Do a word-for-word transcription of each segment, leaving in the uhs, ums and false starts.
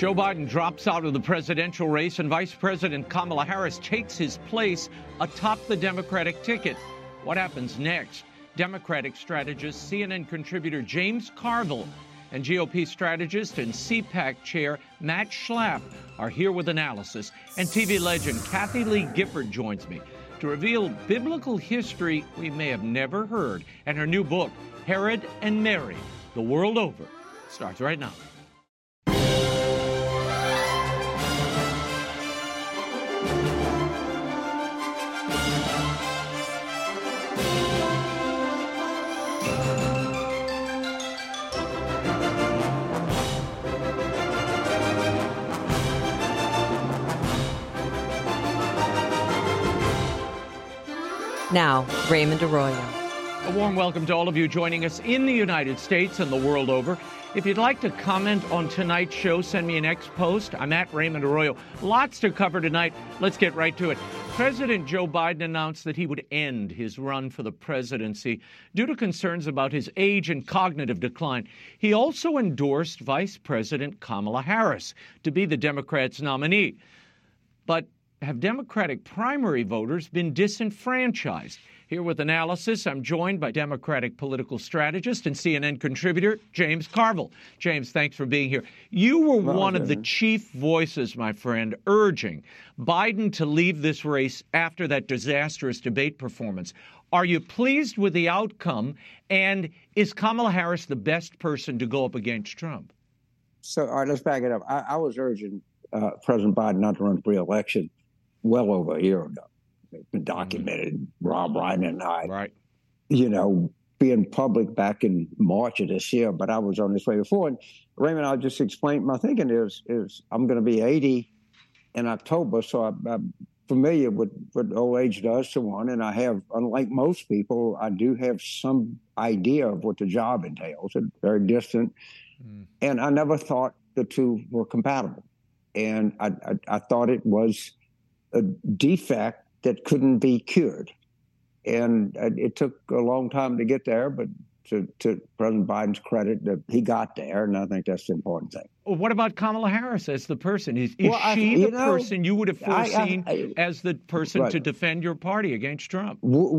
Joe Biden drops out of the presidential race and Vice President Kamala Harris takes his place atop the Democratic ticket. What happens next? Democratic strategist, C N N contributor James Carville, and G O P strategist and C PAC chair Matt Schlapp are here with analysis. And T V legend Kathie Lee Gifford joins me to reveal biblical history we may have never heard. And her new book, Herod and Mary, The World Over, starts right now. Now, Raymond Arroyo. A warm welcome to all of you joining us in the United States and the world over. If you'd like to comment on tonight's show, send me an X post. I'm at Raymond Arroyo. Lots to cover tonight. Let's get right to it. President Joe Biden announced that he would end his run for the presidency due to concerns about his age and cognitive decline. He also endorsed Vice President Kamala Harris to be the Democrats' nominee. But have Democratic primary voters been disenfranchised? Here with analysis, I'm joined by Democratic political strategist and C N N contributor James Carville. James, thanks for being here. You were well, one of the chief voices, my friend, urging Biden to leave this race after that disastrous debate performance. Are you pleased with the outcome? And is Kamala Harris the best person to go up against Trump? So, all right, let's back it up. I, I was urging uh, President Biden not to run for re-election well over a year ago. It's been documented. Mm-hmm. Rob Ryan and I, right. you know, being public back in March of this year, but I was on this way before. And Raymond, I'll just explain my thinking is, is I'm going to be eighty in October, so I, I'm familiar with what old age does to one. And I have, unlike most people, I do have some idea of what the job entails. It's very distant. Mm. And I never thought the two were compatible. And I, I, I thought it was a defect that couldn't be cured. And it took a long time to get there, but to, to President Biden's credit, that he got there, and I think that's the important thing. Well, what about Kamala Harris as the person? Is, is well, I, she the know, person you would have foreseen I, I, I, as the person right. to defend your party against Trump?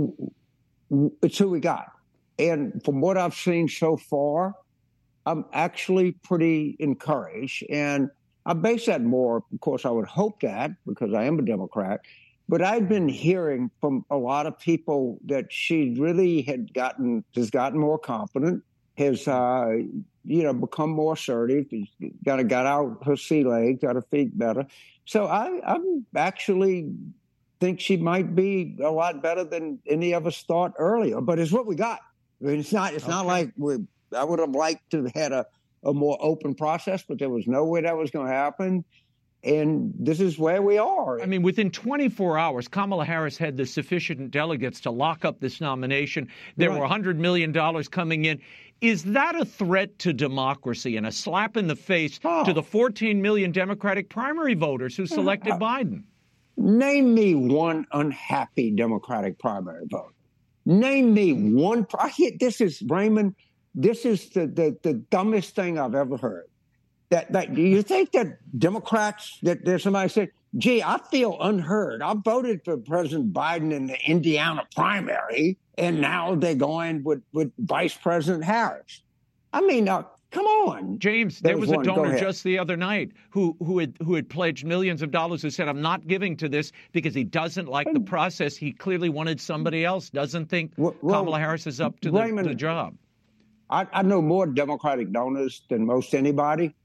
It's who we got. And from what I've seen so far, I'm actually pretty encouraged. And I base that more, of course, I would hope that, because I am a Democrat, but I've been hearing from a lot of people that she really had gotten, has gotten more confident, has, uh, you know, become more assertive, got, got out her sea legs, got her feet better. So I I'm actually think she might be a lot better than any of us thought earlier, but it's what we got. I mean, it's not, it's okay. not like we, I would have liked to have had a, a more open process, but there was no way that was going to happen. And this is where we are. I mean, within twenty-four hours, Kamala Harris had the sufficient delegates to lock up this nomination. There right. were one hundred million dollars coming in. Is that a threat to democracy and a slap in the face oh. to the fourteen million Democratic primary voters who selected uh, Biden? Name me one unhappy Democratic primary voter. Name me one. I hear, this is, Raymond, this is the, the, the dumbest thing I've ever heard. That, that do you think that Democrats, that there's somebody saying, gee, I feel unheard. I voted for President Biden in the Indiana primary, and now they're going with, with Vice President Harris. I mean, uh, come on. James, there, there was, was a donor just the other night who, who, had, who had pledged millions of dollars who said, I'm not giving to this because he doesn't like the process. He clearly wanted somebody else, doesn't think well, Kamala Harris is up to the, Raymond, the job. I, I know more Democratic donors than most anybody.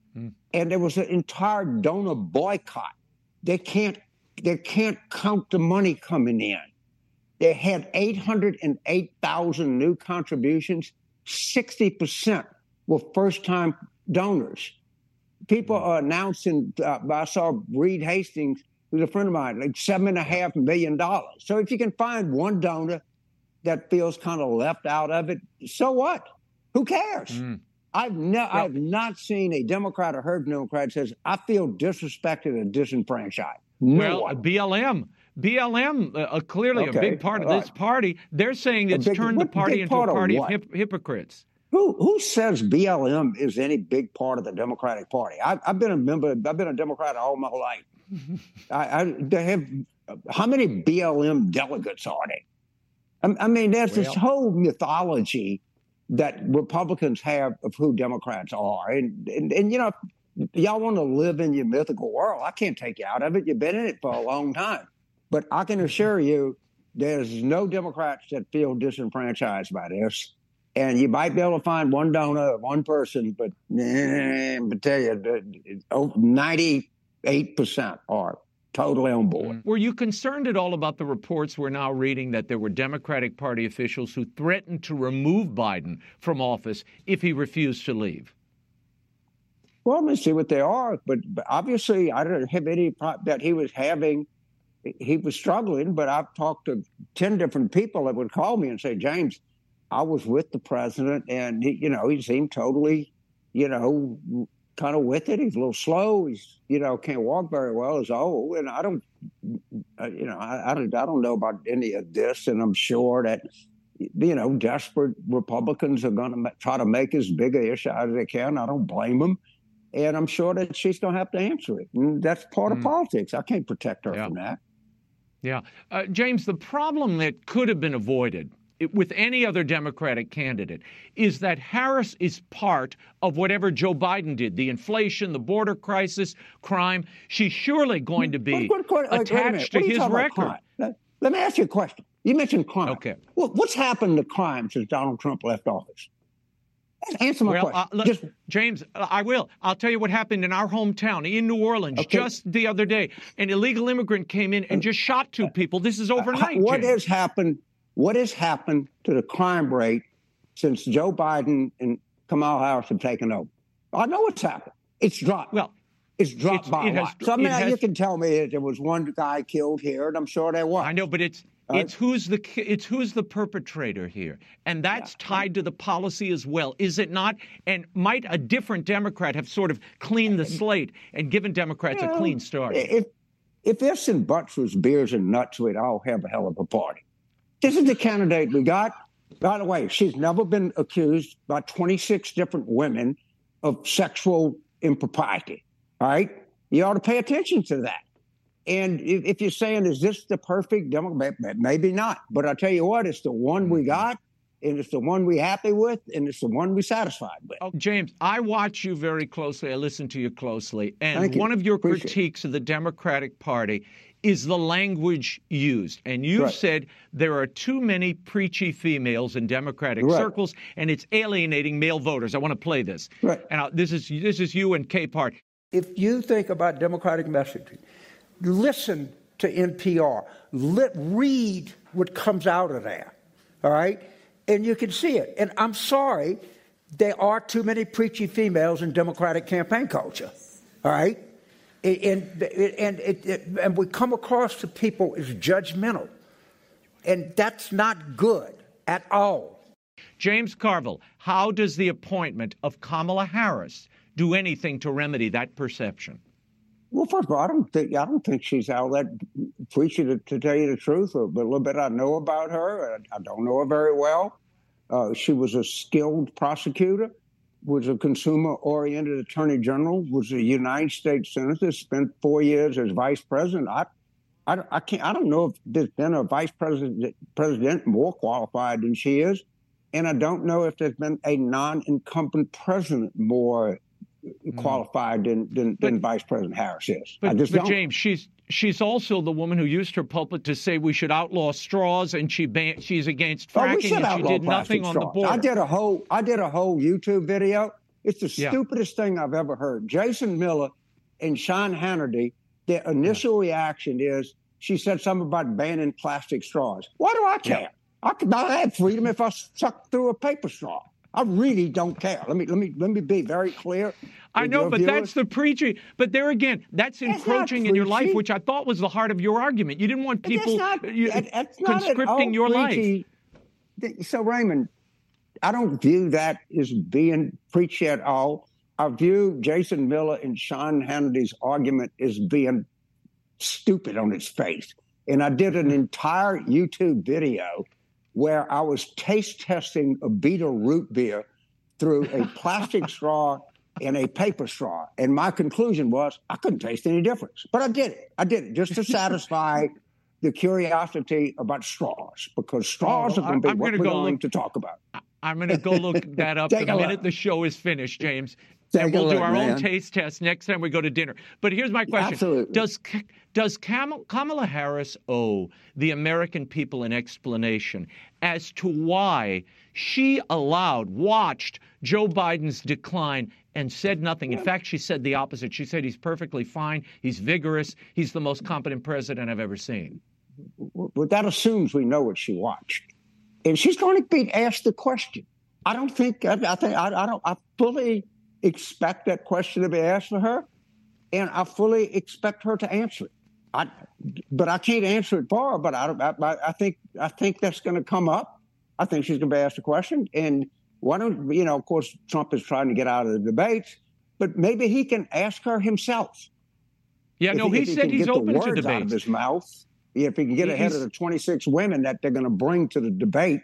And there was an entire donor boycott. They can't, they can't count the money coming in. They had eight hundred eight thousand new contributions. sixty percent were first-time donors. People are announcing, uh, I saw Reed Hastings, who's a friend of mine, like seven and a half million dollars. So if you can find one donor that feels kind of left out of it, so what? Who cares? Mm. I've, ne- well, I've not seen a Democrat or heard a Democrat says, I feel disrespected and disenfranchised. No well, one. B L M. B L M, uh, clearly okay. a big part of All this right. party. They're saying it's big, turned the party into a party of, of hip- hypocrites. Who who says B L M is any big part of the Democratic Party? I, I've been a member. I've been a Democrat all my life. I, I they have how many B L M delegates are there? I, I mean, there's well, this whole mythology that Republicans have of who Democrats are, and and, and you know, y'all want to live in your mythical world. I can't take you out of it. You've been in it for a long time, but I can assure you, there's no Democrats that feel disenfranchised by this. And you might be able to find one donor, one person, but eh, I tell you, ninety-eight percent are totally on board. Were you concerned at all about the reports we're now reading that there were Democratic Party officials who threatened to remove Biden from office if he refused to leave? Well, let me see what they are. But, but obviously, I don't have any that he was having. He was struggling, but I've talked to ten different people that would call me and say, James, I was with the president, and he, you know, he seemed totally, you know, kind of with it. He's a little slow. He's, you know, can't walk very well. He's old, and I don't, you know, I, I don't, I don't know about any of this. And I'm sure that, you know, desperate Republicans are going to try to make as big an issue as they can. I don't blame them, and I'm sure that she's going to have to answer it. And that's part mm. of politics. I can't protect her yeah. from that. Yeah, uh, James, the problem that could have been avoided with any other Democratic candidate is that Harris is part of whatever Joe Biden did, the inflation, the border crisis, crime. She's surely going to be what, what, what, attached to his record. Let, let me ask you a question. You mentioned crime. Okay. Well, what's happened to crime since Donald Trump left office? Answer my well, question. Uh, Just... James, I will. I'll tell you what happened in our hometown, in New Orleans, okay. just the other day. An illegal immigrant came in and just shot two people. This is overnight. Uh, what James. has happened? What has happened to the crime rate since Joe Biden and Kamala Harris have taken over? I know what's happened. It's dropped. Well, it's dropped it's, by it a has, lot. So I mean, has, you can tell me that there was one guy killed here, and I'm sure there was. I know, but it's uh, it's who's the it's who's the perpetrator here, and that's yeah. tied to the policy as well, is it not? And might a different Democrat have sort of cleaned the slate and given Democrats you know, a clean start? If if ifs and buts was beers and nuts, we'd all have a hell of a party. This is the candidate we got. By the way, she's never been accused by twenty-six different women of sexual impropriety. All right? You ought to pay attention to that. And if, if you're saying, is this the perfect Democrat? Maybe not. But I tell you what, it's the one we got, and it's the one we're happy with, and it's the one we're satisfied with. Oh, James, I watch you very closely. I listen to you closely. And one of your Appreciate critiques of the Democratic Party is the language used. And you right. said there are too many preachy females in Democratic right. circles, and it's alienating male voters. I want to play this. Right. And I'll, this is this is you and Capehart. If you think about Democratic messaging, listen to N P R. Let, read what comes out of there, all right? And you can see it. And I'm sorry, there are too many preachy females in Democratic campaign culture, all right? And, and, and, it, it, and we come across to people as judgmental. And that's not good at all. James Carville, how does the appointment of Kamala Harris do anything to remedy that perception? Well, first of all, I don't think I don't think she's all that preachy, to, to tell you the truth. But a little bit I know about her. I, I don't know her very well. Uh, she was a skilled prosecutor, was a consumer-oriented attorney general, was a United States senator, spent four years as vice president. I, I, I can't. I don't know if there's been a vice president president more qualified than she is, and I don't know if there's been a non-incumbent president more qualified than than, but, than Vice President Harris is. But, I just but don't. James, she's she's also the woman who used her pulpit to say we should outlaw straws, and she ban- she's against fracking, oh, and she did nothing on the border. I did a whole I did a whole YouTube video. It's the yeah. stupidest thing I've ever heard. Jason Miller and Sean Hannity, their initial yeah. reaction is she said something about banning plastic straws. Why do I care? Yeah. I could I have freedom if I suck through a paper straw. I really don't care. Let me let me let me be very clear. I know, but viewers. That's the preaching. But there again, that's encroaching in your life, which I thought was the heart of your argument. You didn't want people not, you, that's conscripting your preachy. life. So, Raymond, I don't view that as being preachy at all. I view Jason Miller and Sean Hannity's argument as being stupid on its face. And I did an entire YouTube video where I was taste testing a Beta root beer through a plastic straw and a paper straw. And my conclusion was I couldn't taste any difference. But I did it. I did it just to satisfy the curiosity about straws, because straws oh, are going to be I'm what gonna we're go going look, to talk about. I'm going to go look that up the minute look. the show is finished, James. Take and we'll look, do our man. own taste test next time we go to dinner. But here's my question. Absolutely. Does does Kamala Harris owe the American people an explanation as to why she allowed, watched Joe Biden's decline and said nothing? In fact, she said the opposite. She said he's perfectly fine. He's vigorous. He's the most competent president I've ever seen. Well, that assumes we know what she watched. And she's going to be asked the question. I don't think, I, I think, I, I don't, I fully expect that question to be asked of her, and I fully expect her to answer it. I, but I can't answer it for her. But I, I, I think, I think that's going to come up. I think she's going to be asked a question. And why don't you know? Of course, Trump is trying to get out of the debates, but maybe he can ask her himself. Yeah, if no, he, he if said he he's open the to words debates. Out of his mouth, if he can get ahead of the twenty-six women that they're going to bring to the debate,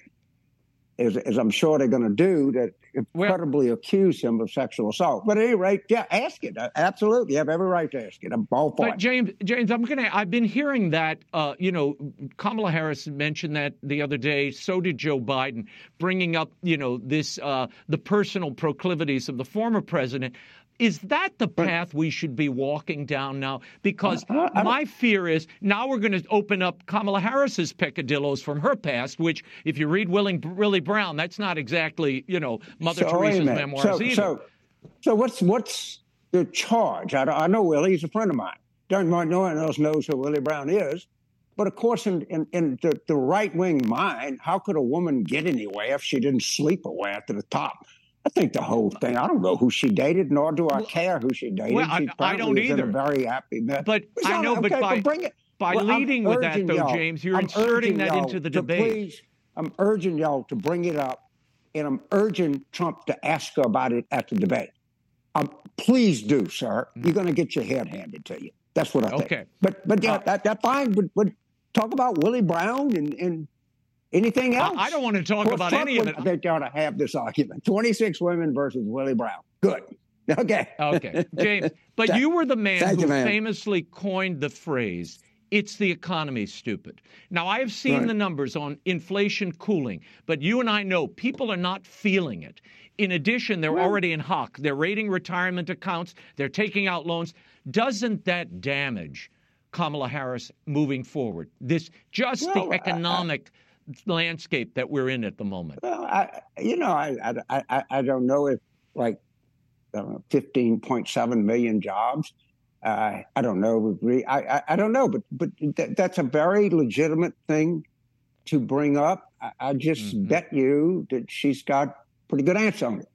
as, as I'm sure they're going to do, that incredibly well, accuse him of sexual assault. But at any rate, yeah, ask it. Absolutely. You have every right to ask it. I'm all for but it. James, James, I'm going to, I've been hearing that, uh, you know, Kamala Harris mentioned that the other day. So did Joe Biden, bringing up, you know, this, uh, the personal proclivities of the former president. Is that the path we should be walking down now? Because uh, my fear is now we're going to open up Kamala Harris's peccadillos from her past, which, if you read Willie, Willie Brown, that's not exactly, you know, Mother so, Teresa's memoirs so, either. So, so what's what's the charge? I, I know Willie. He's a friend of mine. Don't no one else knows who Willie Brown is. But, of course, in, in, in the, the right-wing mind, how could a woman get anywhere if she didn't sleep her way up to the top? I think the whole thing, I don't know who she dated, nor do I well, care who she dated. Well, she I, I don't either. In a very happy mess. But I know, okay, but by, but bring it. by well, leading with that, though, James, you're I'm inserting that into the debate. Please, I'm urging y'all to bring it up, and I'm urging Trump to ask her about it at the debate. Um, please do, sir. Mm-hmm. You're going to get your head handed to you. That's what I think. Okay. But, but yeah, uh, that, that's fine. But, but talk about Willie Brown and, and anything else? I don't want to talk about Trump any of it. I think they ought to have this argument. twenty-six women versus Willie Brown. Good. Okay. Okay. James, but you were the man Thank who you, man. famously coined the phrase, it's the economy, stupid. Now, I have seen right. the numbers on inflation cooling, but you and I know people are not feeling it. In addition, they're well, already in hock. They're raiding retirement accounts. They're taking out loans. Doesn't that damage Kamala Harris moving forward? This just well, the economic... I, I, landscape that we're in at the moment? Well, I, you know, I, I, I don't know if like uh, fifteen point seven million jobs. Uh, I don't know. I, I, I don't know, but but th- that's a very legitimate thing to bring up. I, I just mm-hmm. bet you that she's got a pretty good answer on it.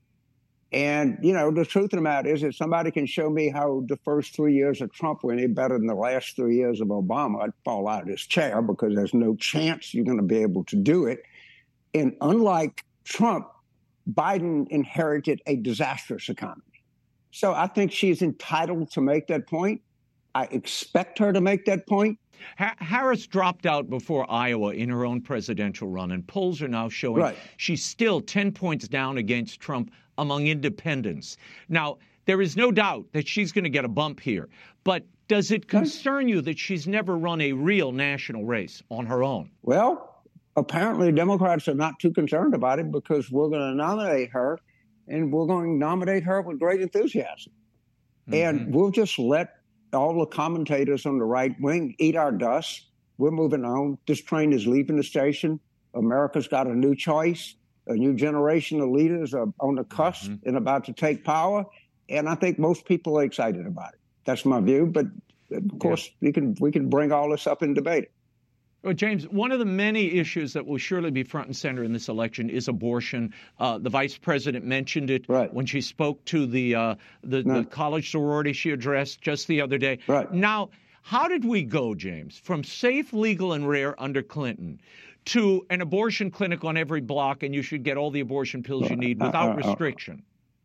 And, you know, the truth of the matter is, if somebody can show me how the first three years of Trump were any better than the last three years of Obama, I'd fall out of this chair because there's no chance you're going to be able to do it. And unlike Trump, Biden inherited a disastrous economy. So I think she's entitled to make that point. I expect her to make that point. Ha- Harris dropped out before Iowa in her own presidential run, and polls are now showing right. she's still ten points down against Trump among independents. Now, there is no doubt that she's going to get a bump here. But does it concern you that she's never run a real national race on her own? Well, apparently Democrats are not too concerned about it because we're going to nominate her, and we're going to nominate her with great enthusiasm. Mm-hmm. And we'll just let all the commentators on the right wing eat our dust. We're moving on. This train is leaving the station. America's got a new choice. A new generation of leaders are on the cusp mm-hmm. and about to take power. And I think most people are excited about it. That's my view. But, of course, yeah. we can we can bring all this up and debate it. Well, James, one of the many issues that will surely be front and center in this election is abortion. Uh, the vice president mentioned it right. when she spoke to the, uh, the, no. the college sorority she addressed just the other day. Right. Now, how did we go, James, from safe, legal, and rare under Clinton to an abortion clinic on every block, and you should get all the abortion pills you need without uh, uh, restriction?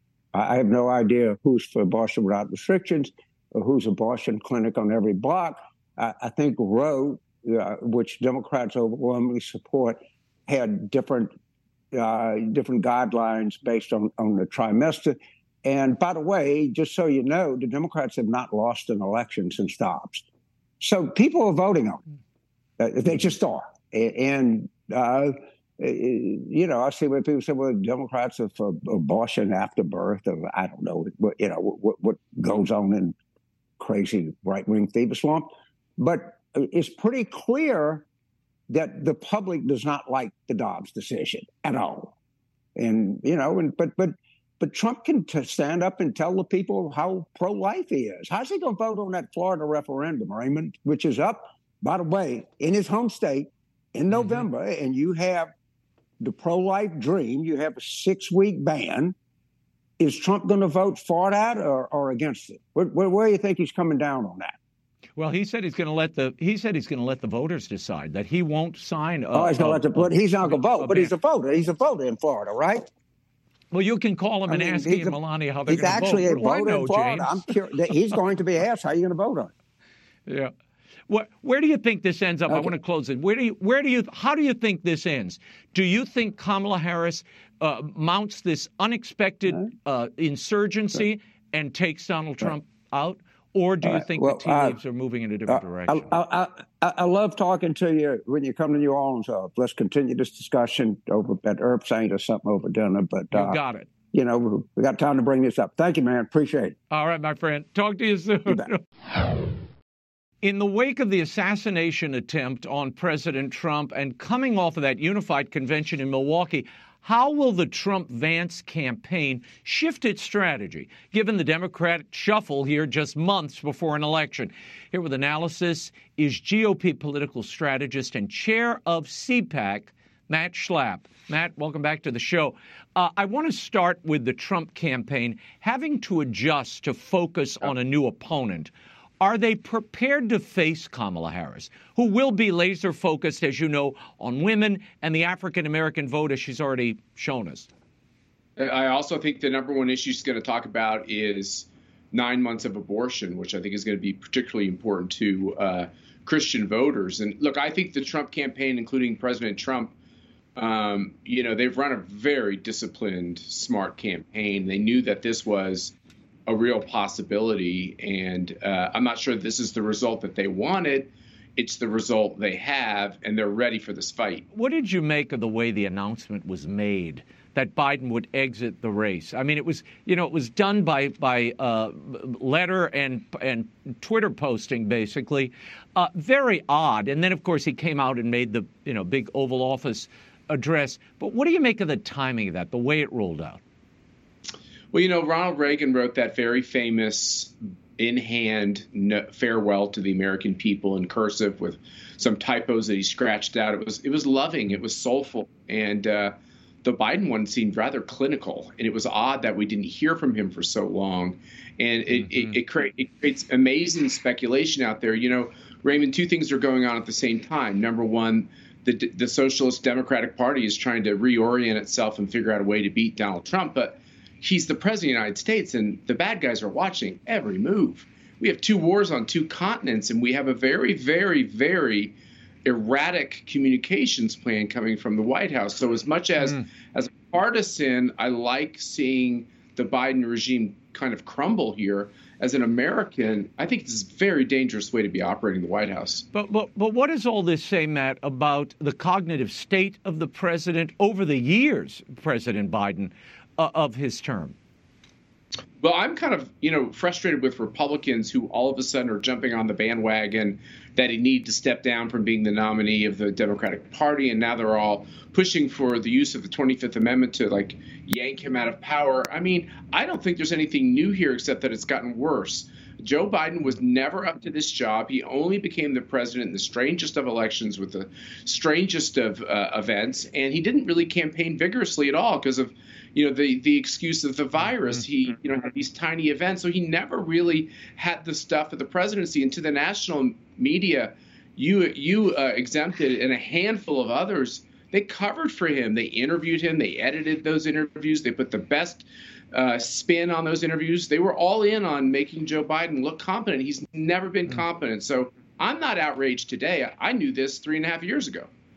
I have no idea who's for abortion without restrictions or who's abortion clinic on every block. I, I think Roe, uh, which Democrats overwhelmingly support, had different uh, different guidelines based on, on the trimester. And by the way, just so you know, the Democrats have not lost an election since Dobbs. So people are voting on it. Uh, they just are. And, uh, you know, I see when people say, well, Democrats are for abortion after birth, or I don't know, what, you know, what, what goes on in crazy right-wing fever swamp. But it's pretty clear that the public does not like the Dobbs decision at all. And, you know, and but but but Trump can t- stand up and tell the people how pro-life he is. How's he going to vote on that Florida referendum, Raymond, which is up, by the way, in his home state in November, mm-hmm. and you have the pro-life dream, you have a six-week ban. Is Trump going to vote for that or, or against it? Where, where, where do you think he's coming down on that? Well, he said he's going to let the he said he's going to let the voters decide, that he won't sign. A, oh, he's going to let the but he's not going to vote, but he's a voter. He's a voter in Florida, right? Well, you can call him I and mean, ask him, Melania, how they're going to vote. He's actually a voter know, in Florida. James? I'm curious. He's going to be asked, how are you going to vote on it? Yeah. Where, where do you think this ends up? Okay. I want to close it. Where do you, where do you, how do you think this ends? Do you think Kamala Harris uh, mounts this unexpected uh, insurgency right. and takes Donald Trump right. out? Or do you right. think well, the tea uh, leaves are moving in a different uh, direction? I, I, I, I love talking to you when you come to New Orleans. Uh, let's continue this discussion over at Herb Saint or something over dinner. But uh, you got it. You know, we got time to bring this up. Thank you, man. Appreciate it. All right, my friend. Talk to you soon. You in the wake of the assassination attempt on President Trump and coming off of that unified convention in Milwaukee, how will the Trump-Vance campaign shift its strategy, given the Democratic shuffle here just months before an election? Here with analysis is G O P political strategist and chair of C PAC, Matt Schlapp. Matt, welcome back to the show. Uh, I want to start with the Trump campaign having to adjust to focus on a new opponent. Are they prepared to face Kamala Harris, who will be laser focused, as you know, on women and the African-American vote, as she's already shown us? I also think the number one issue she's going to talk about is nine months of abortion, which I think is going to be particularly important to uh, Christian voters. And look, I think the Trump campaign, including President Trump, um, you know, they've run a very disciplined, smart campaign. They knew that this was a real possibility, and uh, I'm not sure this is the result that they wanted. It's the result they have, and they're ready for this fight. What did you make of the way the announcement was made that Biden would exit the race? I mean, it was, you know, it was done by by uh, letter and and Twitter posting, basically. Uh, very odd. And then, of course, he came out and made the, you know, big Oval Office address. But what do you make of the timing of that, the way it rolled out? Well, you know, Ronald Reagan wrote that very famous in-hand no, farewell to the American people in cursive with some typos that he scratched out. It was it was loving. It was soulful. And uh, the Biden one seemed rather clinical. And it was odd that we didn't hear from him for so long. And it, mm-hmm. it, it, create, it creates amazing speculation out there. You know, Raymond, two things are going on at the same time. Number one, the, the Socialist Democratic Party is trying to reorient itself and figure out a way to beat Donald Trump. But he's the president of the United States, and the bad guys are watching every move. We have two wars on two continents, and we have a very, very, very erratic communications plan coming from the White House. So as much as, mm. as a partisan, I like seeing the Biden regime kind of crumble here. As an American, I think this is a very dangerous way to be operating the White House. But, but, but what does all this say, Matt, about the cognitive state of the president over the years, President Biden, Uh, of his term? Well, I'm kind of, you know, frustrated with Republicans who all of a sudden are jumping on the bandwagon that he needed to step down from being the nominee of the Democratic Party. And now they're all pushing for the use of the twenty-fifth Amendment to, like, yank him out of power. I mean, I don't think there's anything new here except that it's gotten worse. Joe Biden was never up to this job. He only became the president in the strangest of elections with the strangest of uh, events. And he didn't really campaign vigorously at all because of, you know, the, the excuse of the virus. He, you know, had these tiny events. So he never really had the stuff of the presidency. And to the national media, you, you uh, exempted, and a handful of others, they covered for him. They interviewed him. They edited those interviews. They put the best uh, spin on those interviews. They were all in on making Joe Biden look competent. He's never been competent. So I'm not outraged today. I, I knew this three and a half years ago.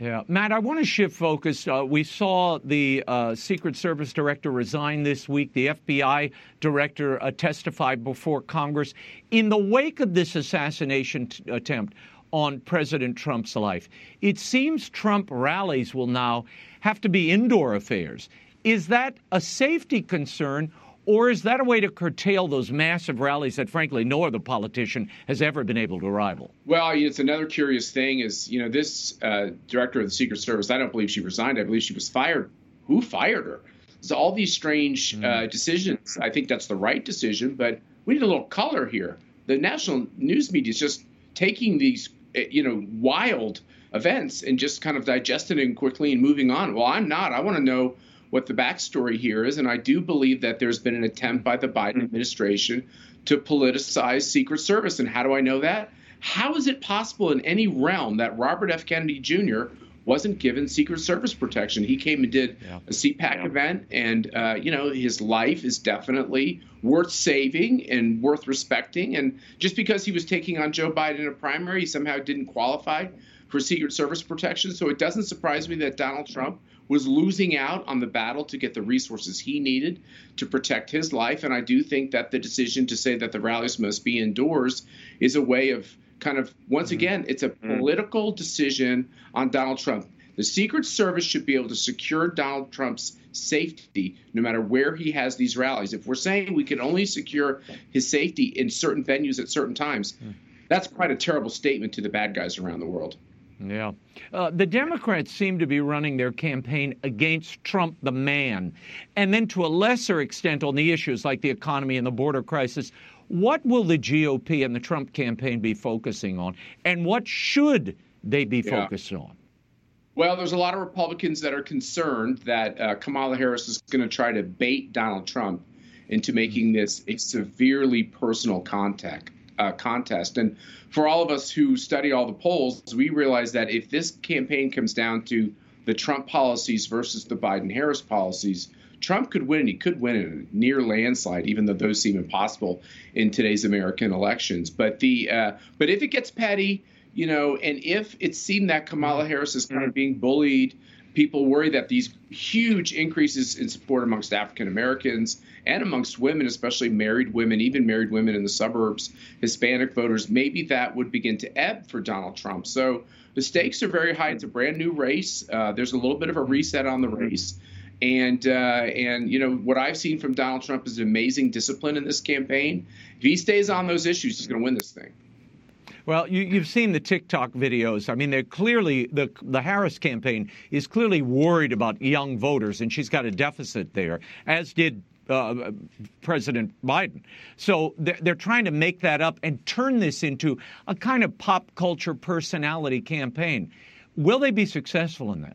Yeah. Matt, I want to shift focus. Uh, we saw the uh, Secret Service director resign this week. The F B I director uh, testified before Congress. In the wake of this assassination t- attempt on President Trump's life, it seems Trump rallies will now have to be indoor affairs. Is that a safety concern, or is that a way to curtail those massive rallies that, frankly, no other politician has ever been able to rival? Well, it's another curious thing is, you know, this uh, director of the Secret Service, I don't believe she resigned. I believe she was fired. Who fired her? So all these strange mm. uh, decisions. I think that's the right decision, but we need a little color here. The national news media is just taking these, you know, wild events and just kind of digesting it quickly and moving on. Well, I'm not. I want to know what the backstory here is, and I do believe that there's been an attempt by the Biden administration to politicize Secret Service. And how do I know that? How is it possible in any realm that Robert F. Kennedy Junior wasn't given Secret Service protection? He came and did yeah. a C PAC yeah. event, and uh, you know, his life is definitely worth saving and worth respecting. And just because he was taking on Joe Biden in a primary, he somehow didn't qualify for Secret Service protection. So it doesn't surprise me that Donald Trump was losing out on the battle to get the resources he needed to protect his life. And I do think that the decision to say that the rallies must be indoors is a way of kind of, once mm-hmm. again, it's a political decision on Donald Trump. The Secret Service should be able to secure Donald Trump's safety no matter where he has these rallies. If we're saying we can only secure his safety in certain venues at certain times, mm. that's quite a terrible statement to the bad guys around the world. Yeah. Uh, the Democrats seem to be running their campaign against Trump, the man, and then to a lesser extent on the issues like the economy and the border crisis. What will the G O P and the Trump campaign be focusing on, and what should they be yeah. focused on? Well, there's a lot of Republicans that are concerned that uh, Kamala Harris is going to try to bait Donald Trump into making this a severely personal contact. Uh, contest. And for all of us who study all the polls, we realize that if this campaign comes down to the Trump policies versus the Biden-Harris policies, Trump could win. He could win in a near landslide, even though those seem impossible in today's American elections. But the uh, but if it gets petty, you know, and if it's seen that Kamala Harris is kind of being bullied, people worry that these huge increases in support amongst African Americans and amongst women, especially married women, even married women in the suburbs, Hispanic voters, maybe that would begin to ebb for Donald Trump. So the stakes are very high. It's a brand new race. Uh, there's a little bit of a reset on the race. And, uh, and you know, what I've seen from Donald Trump is amazing discipline in this campaign. If he stays on those issues, he's going to win this thing. Well, you, you've seen the TikTok videos. I mean, they're clearly the the Harris campaign is clearly worried about young voters, and she's got a deficit there, as did uh, President Biden. So they're, they're trying to make that up and turn this into a kind of pop culture personality campaign. Will they be successful in that?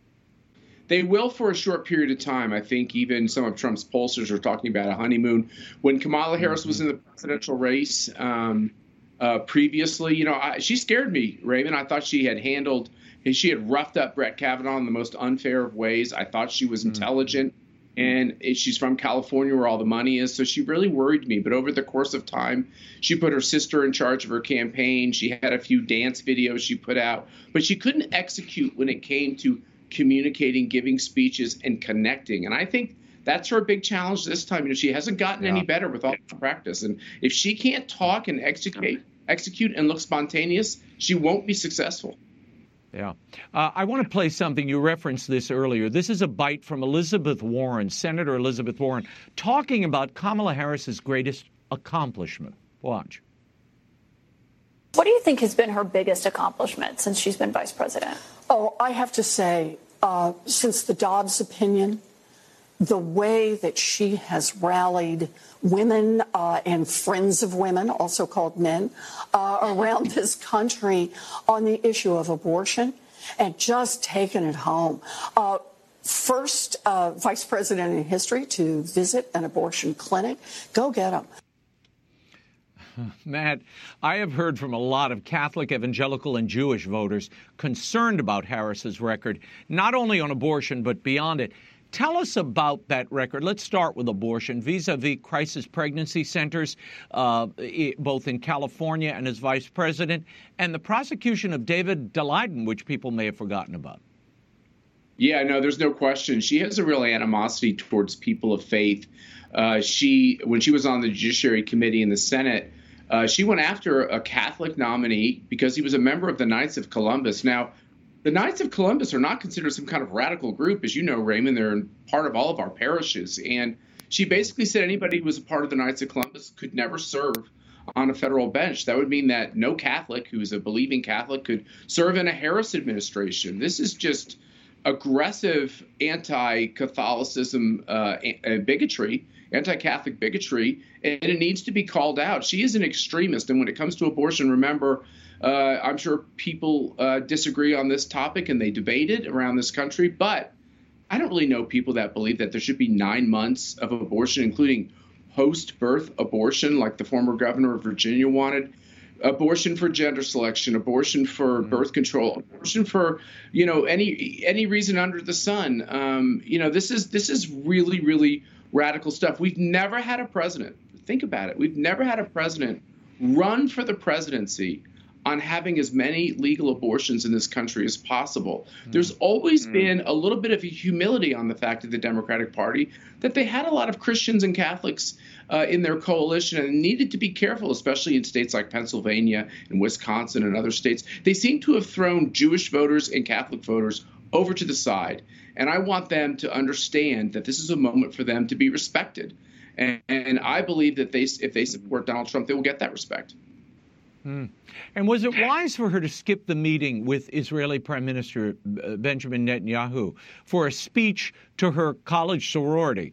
They will for a short period of time. I think even some of Trump's pollsters are talking about a honeymoon. When Kamala Harris mm-hmm. was in the presidential race, um, Uh, previously, you know, I, she scared me, Raymond. I thought she had handled, she had roughed up Brett Kavanaugh in the most unfair of ways. I thought she was intelligent, and she's from California where all the money is. So she really worried me. But over the course of time, she put her sister in charge of her campaign. She had a few dance videos she put out, but she couldn't execute when it came to communicating, giving speeches, and connecting. And I think that's her big challenge this time. You know, she hasn't gotten yeah. any better with all the practice. And if she can't talk and execute, execute and look spontaneous, she won't be successful. Yeah. Uh, I want to play something. You referenced this earlier. This is a bite from Elizabeth Warren, Senator Elizabeth Warren, talking about Kamala Harris's greatest accomplishment. Watch. What do you think has been her biggest accomplishment since she's been vice president? Oh, I have to say, uh, since the Dobbs opinion, the way that she has rallied women uh, and friends of women, also called men, uh, around this country on the issue of abortion and just taken it home. Uh, first uh, vice president in history to visit an abortion clinic. Go get them. Matt, I have heard from a lot of Catholic, evangelical, and Jewish voters concerned about Harris's record, not only on abortion, but beyond it. Tell us about that record. Let's start with abortion. Vis-a-vis crisis pregnancy centers, uh, both in California and as vice president, and the prosecution of David Daleiden, which people may have forgotten about. Yeah, no, there's no question. She has a real animosity towards people of faith. Uh, she, when she was on the Judiciary Committee in the Senate, uh, she went after a Catholic nominee because he was a member of the Knights of Columbus. Now, the Knights of Columbus are not considered some kind of radical group. As you know, Raymond, they're part of all of our parishes. And she basically said anybody who was a part of the Knights of Columbus could never serve on a federal bench. That would mean that no Catholic who is a believing Catholic could serve in a Harris administration. This is just aggressive anti-Catholicism uh, bigotry, anti-Catholic bigotry, and it needs to be called out. She is an extremist. And when it comes to abortion, remember, Uh, I'm sure people uh, disagree on this topic and they debate it around this country, but I don't really know people that believe that there should be nine months of abortion, including post-birth abortion, like the former governor of Virginia wanted, abortion for gender selection, abortion for mm-hmm. birth control, abortion for, you know, any any reason under the sun. Um, you know, this is this is really, really radical stuff. We've never had a president. Think about it. We've never had a president run for the presidency on having as many legal abortions in this country as possible. Mm. There's always mm. been a little bit of a humility on the fact of the Democratic Party that they had a lot of Christians and Catholics uh, in their coalition and needed to be careful, especially in states like Pennsylvania and Wisconsin and other states. They seem to have thrown Jewish voters and Catholic voters over to the side. And I want them to understand that this is a moment for them to be respected. And, and I believe that they, if they support Donald Trump, they will get that respect. Hmm. And was it wise for her to skip the meeting with Israeli Prime Minister Benjamin Netanyahu for a speech to her college sorority?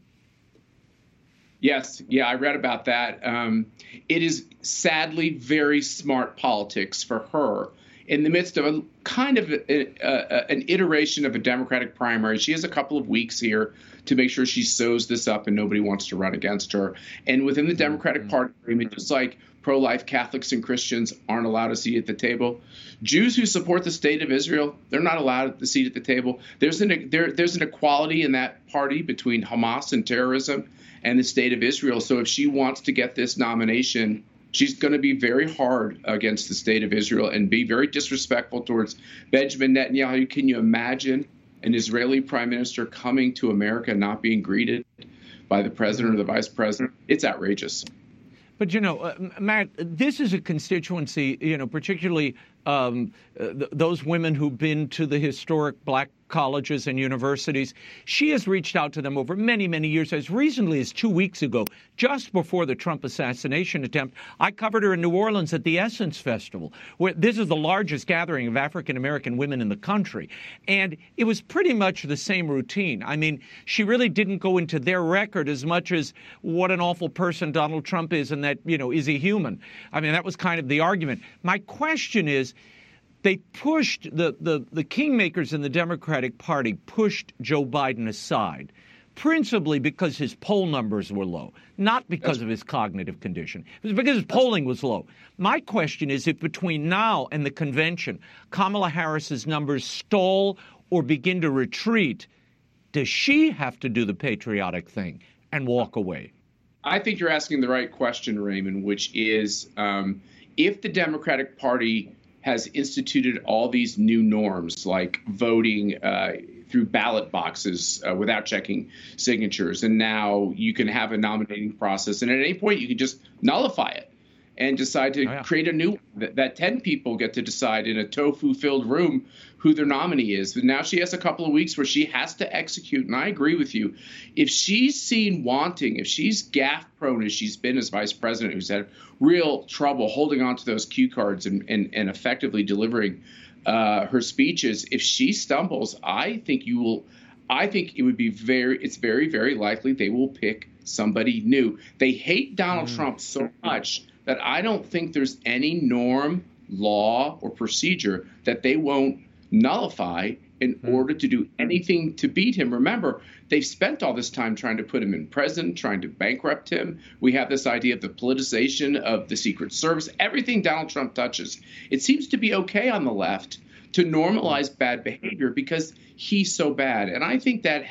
Yes. Yeah, I read about that. Um, it is sadly very smart politics for her in the midst of a kind of a, a, an iteration of a Democratic primary. She has a couple of weeks here to make sure she sews this up and nobody wants to run against her. And within the Democratic Party, I mean, just like pro-life Catholics and Christians aren't allowed a seat at the table, Jews who support the state of Israel, they're not allowed a seat at the table. There's an there, there's an equality in that party between Hamas and terrorism and the state of Israel. So if she wants to get this nomination, she's going to be very hard against the state of Israel and be very disrespectful towards Benjamin Netanyahu. Can you imagine an Israeli prime minister coming to America not being greeted by the president or the vice president? It's outrageous. But, you know, uh, Matt, this is a constituency, you know, particularly um, uh, th- those women who've been to the historic black colleges and universities. She has reached out to them over many, many years. As recently as two weeks ago, just before the Trump assassination attempt, I covered her in New Orleans at the Essence Festival, where this is the largest gathering of African-American women in the country. And it was pretty much the same routine. I mean, she really didn't go into their record as much as what an awful person Donald Trump is and that, you know, is he human? I mean, that was kind of the argument. My question is, they pushed, the, the, the kingmakers in the Democratic Party pushed Joe Biden aside, principally because his poll numbers were low, not because of his cognitive condition. It was because his polling was low. My question is if between now and the convention, Kamala Harris's numbers stall or begin to retreat, does she have to do the patriotic thing and walk away? I think you're asking the right question, Raymond, which is um, if the Democratic Party has instituted all these new norms like voting uh, through ballot boxes uh, without checking signatures. And now you can have a nominating process. And at any point, you can just nullify it and decide to oh, yeah. create a new one. That, that ten people get to decide in a tofu-filled room who their nominee is. But now she has a couple of weeks where she has to execute. And I agree with you. If she's seen wanting, if she's gaffe-prone as she's been as vice president, who's had real trouble holding on to those cue cards and, and, and effectively delivering uh, her speeches, if she stumbles, I think you will – I think it would be very – it's very, very likely they will pick somebody new. They hate Donald mm. Trump so much that I don't think there's any norm, law, or procedure that they won't nullify in mm. order to do anything to beat him. Remember, they've spent all this time trying to put him in prison, trying to bankrupt him. We have this idea of the politicization of the Secret Service. Everything Donald Trump touches, it seems to be okay on the left to normalize bad behavior because he's so bad. And I think that has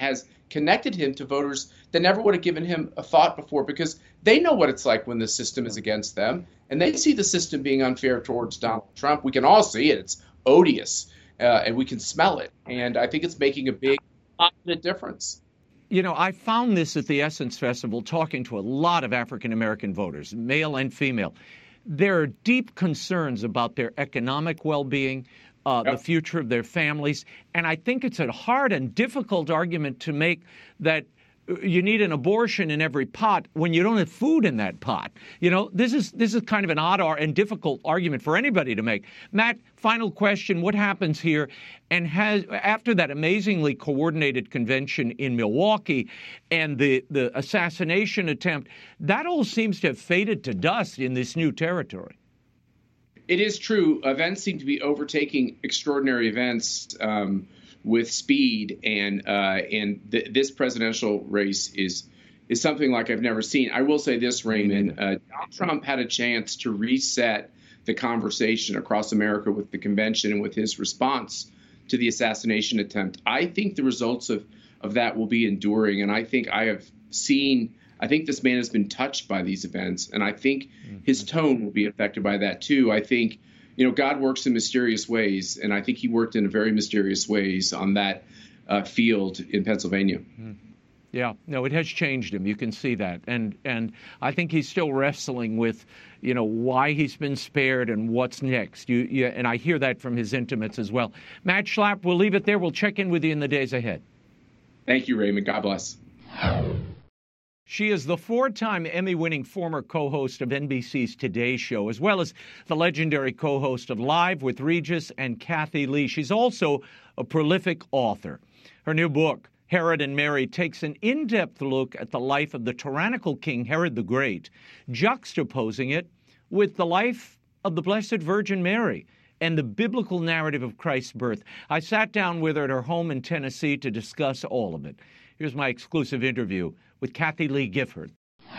connected him to voters that never would have given him a thought before, because they know what it's like when the system is against them, and they see the system being unfair towards Donald Trump. We can all see it. It's odious, uh, and we can smell it. And I think it's making a big positive difference. You know, I found this at the Essence Festival, talking to a lot of African-American voters, male and female. There are deep concerns about their economic well-being, uh, yep. the future of their families. And I think it's a hard and difficult argument to make that you need an abortion in every pot when you don't have food in that pot. You know, this is this is kind of an odd and difficult argument for anybody to make. Matt, final question. What happens here? And has after that amazingly coordinated convention in Milwaukee and the, the assassination attempt, that all seems to have faded to dust in this new territory. It is true. Events seem to be overtaking extraordinary events um, with speed, and uh, and th- this presidential race is is something like I've never seen. I will say this, Raymond. Uh, Donald Trump had a chance to reset the conversation across America with the convention and with his response to the assassination attempt. I think the results of, of that will be enduring, and I think I have seen I think this man has been touched by these events, and I think his tone will be affected by that too. I think, you know, God works in mysterious ways, and I think he worked in very mysterious ways on that uh, field in Pennsylvania. Yeah, no, it has changed him. You can see that. And and I think he's still wrestling with, you know, why he's been spared and what's next. You, you, and I hear that from his intimates as well. Matt Schlapp, we'll leave it there. We'll check in with you in the days ahead. Thank you, Raymond. God bless. She is the four-time Emmy-winning former co-host of N B C's Today Show, as well as the legendary co-host of Live with Regis and Kathy Lee. She's also a prolific author. Her new book, Herod and Mary, takes an in-depth look at the life of the tyrannical king Herod the Great, juxtaposing it with the life of the Blessed Virgin Mary and the biblical narrative of Christ's birth. I sat down with her at her home in Tennessee to discuss all of it. Here's my exclusive interview with Kathy Lee Gifford.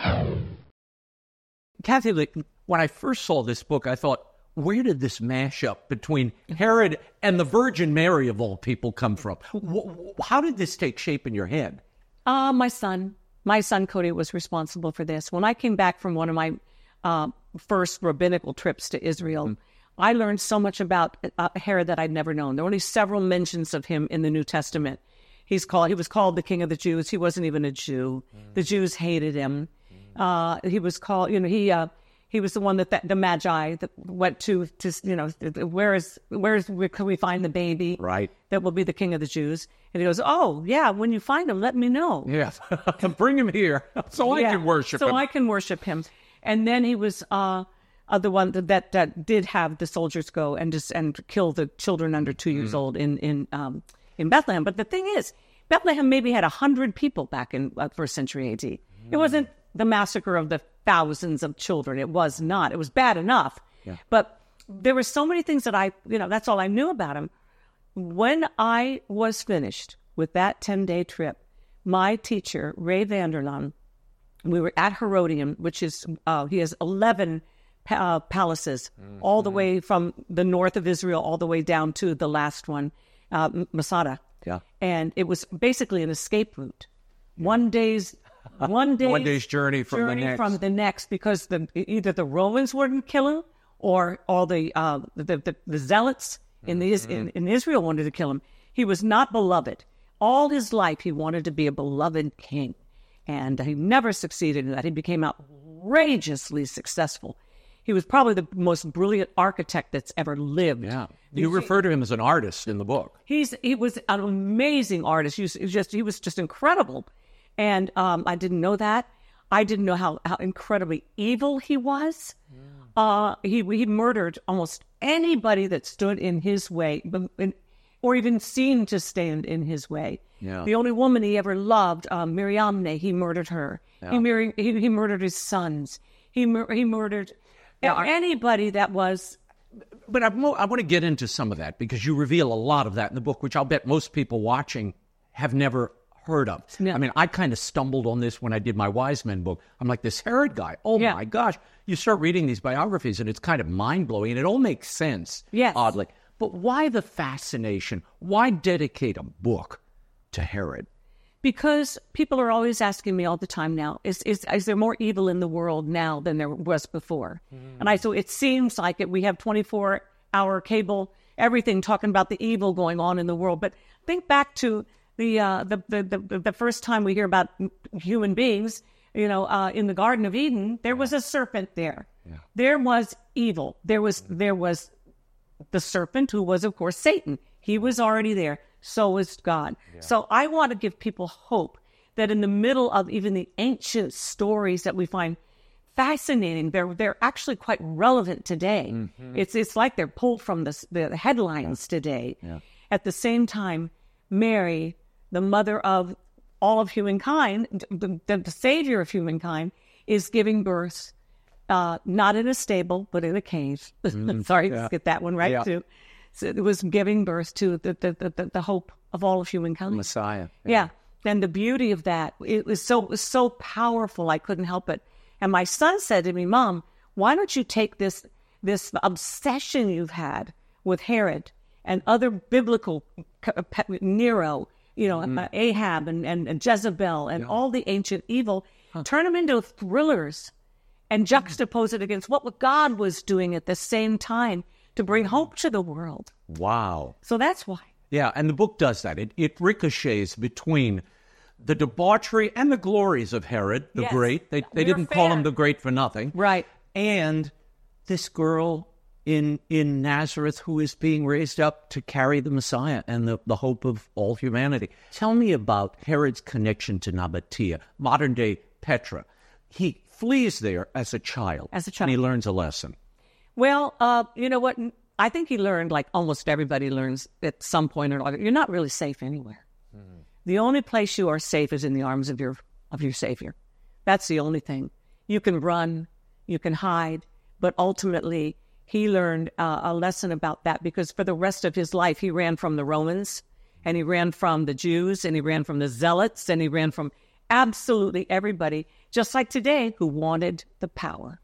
Kathy Lee, when I first saw this book, I thought, where did this mashup between Herod and the Virgin Mary, of all people, come from? How did this take shape in your head? Uh, my son. My son, Cody, was responsible for this. When I came back from one of my uh, first rabbinical trips to Israel, mm. I learned so much about uh, Herod that I'd never known. There were only several mentions of him in the New Testament. He's called. He was called the King of the Jews. He wasn't even a Jew. Mm. The Jews hated him. Mm. Uh, he was called. You know, he uh, he was the one that, that the Magi that went to. To you know, where is where is where can we find the baby? Right. That will be the King of the Jews. And he goes, oh yeah, when you find him, let me know. Yeah, bring him here so I yeah, can worship so him. So I can worship him. And then he was uh, uh, the one that, that that did have the soldiers go and just and kill the children under two years mm. old in in um, in Bethlehem. But the thing is, Bethlehem maybe had a hundred people back in uh, first century A D. Mm. It wasn't the massacre of the thousands of children. It was not. It was bad enough. Yeah. But there were so many things that I, you know, that's all I knew about him. When I was finished with that ten-day trip, my teacher, Ray Vanderlaan, we were at Herodium, which is, uh, he has eleven pa- uh, palaces, mm-hmm. all the way from the north of Israel, all the way down to the last one, uh, Masada. Yeah. And it was basically an escape route. One day's one day's, one day's journey from journey the next. from the next, because the either the Romans wouldn't kill him, or all the uh, the, the the zealots in the mm-hmm. in, in Israel wanted to kill him. He was not beloved. All his life, he wanted to be a beloved king, and he never succeeded in that. He became outrageously successful. He was probably the most brilliant architect that's ever lived. Yeah, you he, refer to him as an artist in the book. He's he was an amazing artist. He was, he was just he was just incredible, and um, I didn't know that. I didn't know how, how incredibly evil he was. Yeah. Uh, he he murdered almost anybody that stood in his way, or even seemed to stand in his way. Yeah. The only woman he ever loved, um, Miriamne, he murdered her. Yeah. He, mar- he he murdered his sons. He mur- he murdered. Now, anybody that was... But I, I want to get into some of that, because you reveal a lot of that in the book, which I'll bet most people watching have never heard of. Yeah. I mean, I kind of stumbled on this when I did my Wise Men book. I'm like, this Herod guy, oh yeah. my gosh. You start reading these biographies, and it's kind of mind-blowing, and it all makes sense, yes. oddly. But why the fascination? Why dedicate a book to Herod? Because people are always asking me all the time now, is is, is there more evil in the world now than there was before? Mm. And I so it seems like it. We have twenty-four hour cable, everything talking about the evil going on in the world. But think back to the uh, the, the the the first time we hear about human beings. You know, uh, in the Garden of Eden, there was a serpent there. Yeah. There was evil. There was mm. there was the serpent, who was, of course, Satan. He was already there. So was God. Yeah. So I want to give people hope that in the middle of even the ancient stories that we find fascinating, they're they're actually quite relevant today. Mm-hmm. It's it's like they're pulled from the the headlines today. Yeah. At the same time, Mary, the mother of all of humankind, the, the savior of humankind, is giving birth, uh, not in a stable, but in a cave. Mm, Sorry, yeah. let's get that one right yeah. too. So it was giving birth to the the, the, the hope of all of humankind. Messiah. Yeah. yeah. And the beauty of that, it was so it was so powerful, I couldn't help it. And my son said to me, Mom, why don't you take this this obsession you've had with Herod and other biblical, Nero, you know, mm. Ahab and, and, and Jezebel and yeah. all the ancient evil, huh. turn them into thrillers and juxtapose it against what God was doing at the same time to bring hope to the world. Wow. So that's why. Yeah, and the book does that. It, it ricochets between the debauchery and the glories of Herod the yes. Great. They, they didn't fair. call him the Great for nothing. Right. And this girl in in Nazareth who is being raised up to carry the Messiah and the, the hope of all humanity. Tell me about Herod's connection to Nabatea, modern-day Petra. He flees there as a child. As a child. And he learns a lesson. Well, uh, you know what? I think he learned, like almost everybody learns at some point or another, you're not really safe anywhere. Mm-hmm. The only place you are safe is in the arms of your of your Savior. That's the only thing. You can run, you can hide, but ultimately he learned uh, a lesson about that, because for the rest of his life he ran from the Romans, and he ran from the Jews, and he ran from the Zealots, and he ran from absolutely everybody, just like today, who wanted the power.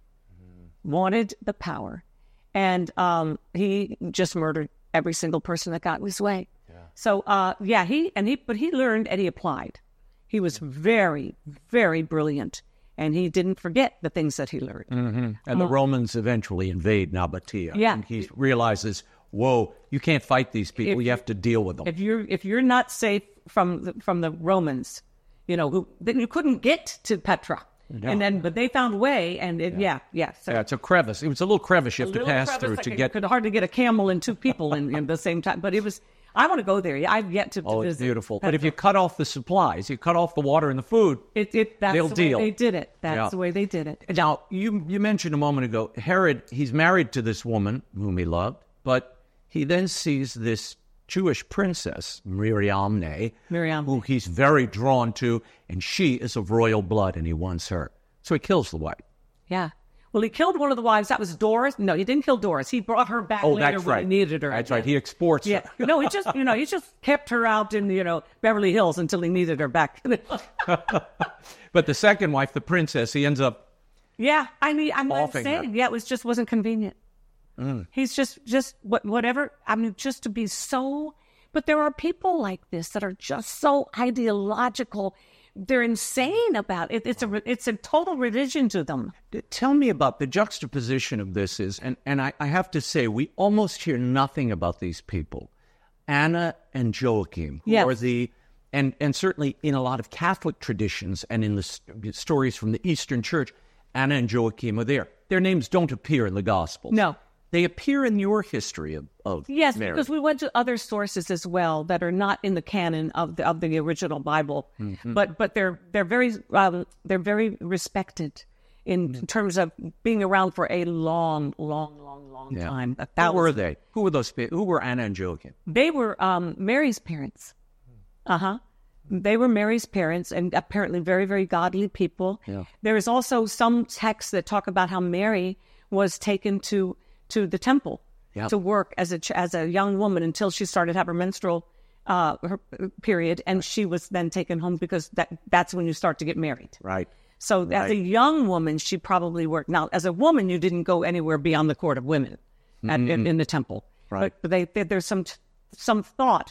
wanted the power. And um, he just murdered every single person that got in his way. Yeah. So, uh, yeah, he, and he, but he learned and he applied. He was very, very brilliant. And he didn't forget the things that he learned. Mm-hmm. And the uh, Romans eventually invade Nabatea. Yeah. And he realizes, whoa, you can't fight these people. If, you have to deal with them. If you're, if you're not safe from the, from the Romans, you know, who, then you couldn't get to Petra. No. And then, but they found a way, and it, yeah, yeah. Yeah, so, yeah, it's a crevice. It was a little crevice you have to pass through like to you get. Could hardly get a camel and two people in, in the same time. But it was. I want to go there. I've yet to. to oh, it's visit beautiful. Petra. But if you cut off the supplies, you cut off the water and the food. It, it that's they'll the deal. way they did it. That's yeah. the way they did it. Now, you you mentioned a moment ago, Herod. He's married to this woman whom he loved, but he then sees this Jewish princess, Miriamne, Miriam, who he's very drawn to, and she is of royal blood, and he wants her. So he kills the wife. Yeah. Well, he killed one of the wives. That was Doris. No, he didn't kill Doris. He brought her back oh, later that's when right. he needed her. That's yeah. right. He exports yeah. her. No, he just, you know, he just kept her out in, you know, Beverly Hills until he needed her back. But the second wife, the princess, he ends up Yeah, I mean, I'm not offing saying. her. Yeah, it was just wasn't convenient. Mm. He's just, just what, whatever. I mean, just to be so. But there are people like this that are just so ideological. They're insane about it. It's a it's a total religion to them. Tell me about the juxtaposition of this is, and, and I, I have to say, we almost hear nothing about these people. Anna and Joachim, who yes. are the, and, and certainly in a lot of Catholic traditions and in the st- stories from the Eastern Church, Anna and Joachim are there. Their names don't appear in the Gospels. No. They appear in your history of, of yes, Mary. Because we went to other sources as well that are not in the canon of the of the original Bible, mm-hmm. but but they're they're very um, they're very respected in mm-hmm. terms of being around for a long, long, long, long yeah. time. Who were they? Who were those? Who were Anna and Joachim? They were um, Mary's parents. Uh huh. They were Mary's parents, and apparently very very godly people. Yeah. There is also some texts that talk about how Mary was taken to. to the temple yep. to work as a as a young woman until she started to have her menstrual uh, her period, and she was then taken home because that that's when you start to get married. Right. So right. as a young woman, she probably worked. Now, as a woman, you didn't go anywhere beyond the court of women at, mm-hmm. in, in the temple. Right. But, but they, they, there's some some thought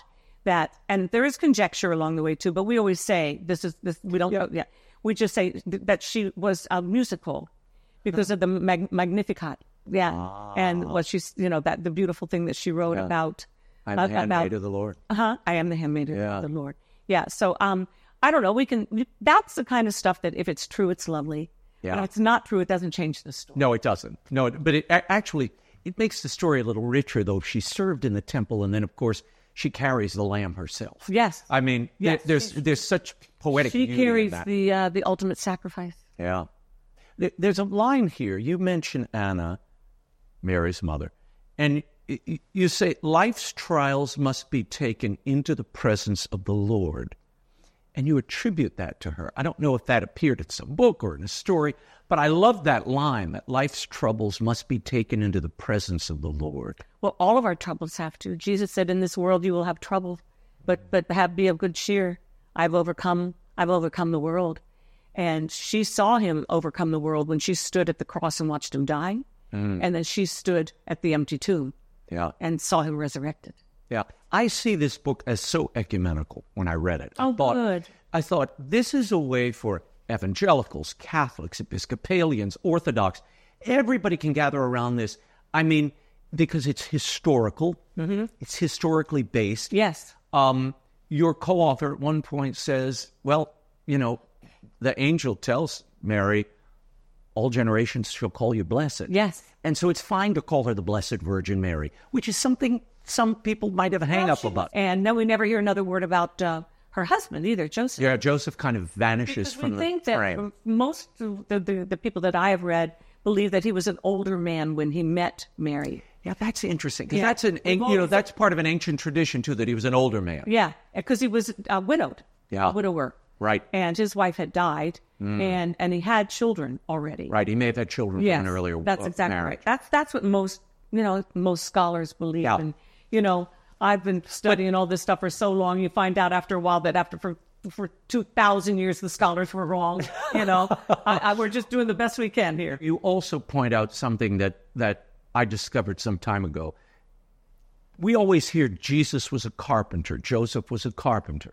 that, and there is conjecture along the way too, but we always say this is this. We don't. Yeah. yeah we just say th- that she was a musical because of the Mag- Magnificat. Yeah, ah. and what she's, you know, that the beautiful thing that she wrote yeah. about. I'm the handmaid about, of the Lord. Uh huh. I am the handmaid yeah. of the Lord. Yeah. So, um, I don't know. We can. That's the kind of stuff that if it's true, it's lovely. Yeah. And if it's not true, it doesn't change the story. No, it doesn't. No, but it actually it makes the story a little richer, though. She served in the temple, and then, of course, she carries the lamb herself. Yes. I mean, yes. there's there's such poetic She beauty carries in that. the uh, the ultimate sacrifice. Yeah. There's a line here. You mention Anna, Mary's mother, and you say life's trials must be taken into the presence of the Lord, and you attribute that to her. I don't know if that appeared in some book or in a story, but I love that line, that life's troubles must be taken into the presence of the Lord. Well, all of our troubles have to. Jesus said, in this world you will have trouble, but but have be of good cheer. I've overcome, I've overcome the world. And she saw him overcome the world when she stood at the cross and watched him die. Mm. And then she stood at the empty tomb yeah. and saw him resurrected. Yeah. I see this book as so ecumenical when I read it. Oh, I thought, good. I thought, this is a way for evangelicals, Catholics, Episcopalians, Orthodox. Everybody can gather around this. I mean, because it's historical. Mm-hmm. It's historically based. Yes. Um, your co-author at one point says, well, you know, the angel tells Mary, all generations shall call you blessed. Yes. And so it's fine to call her the Blessed Virgin Mary, which is something some people might have a hang-up well, about. And then we never hear another word about uh, her husband either, Joseph. Yeah, Joseph kind of vanishes because from we the think that frame. Most of the, the, the people that I have read believe that he was an older man when he met Mary. Yeah, that's interesting. Because yeah. that's an you know that's part of an ancient tradition too, that he was an older man. Yeah, because he was uh, widowed. Yeah, a widower. Right. And his wife had died, mm. and, and he had children already. Right. He may have had children yes, from an earlier that's exactly marriage. Right. That's that's what most you know most scholars believe. Yeah. And you know, I've been studying but, all this stuff for so long. You find out after a while that after for for two thousand years the scholars were wrong. You know, I, I, we're just doing the best we can here. You also point out something that that I discovered some time ago. We always hear Jesus was a carpenter, Joseph was a carpenter.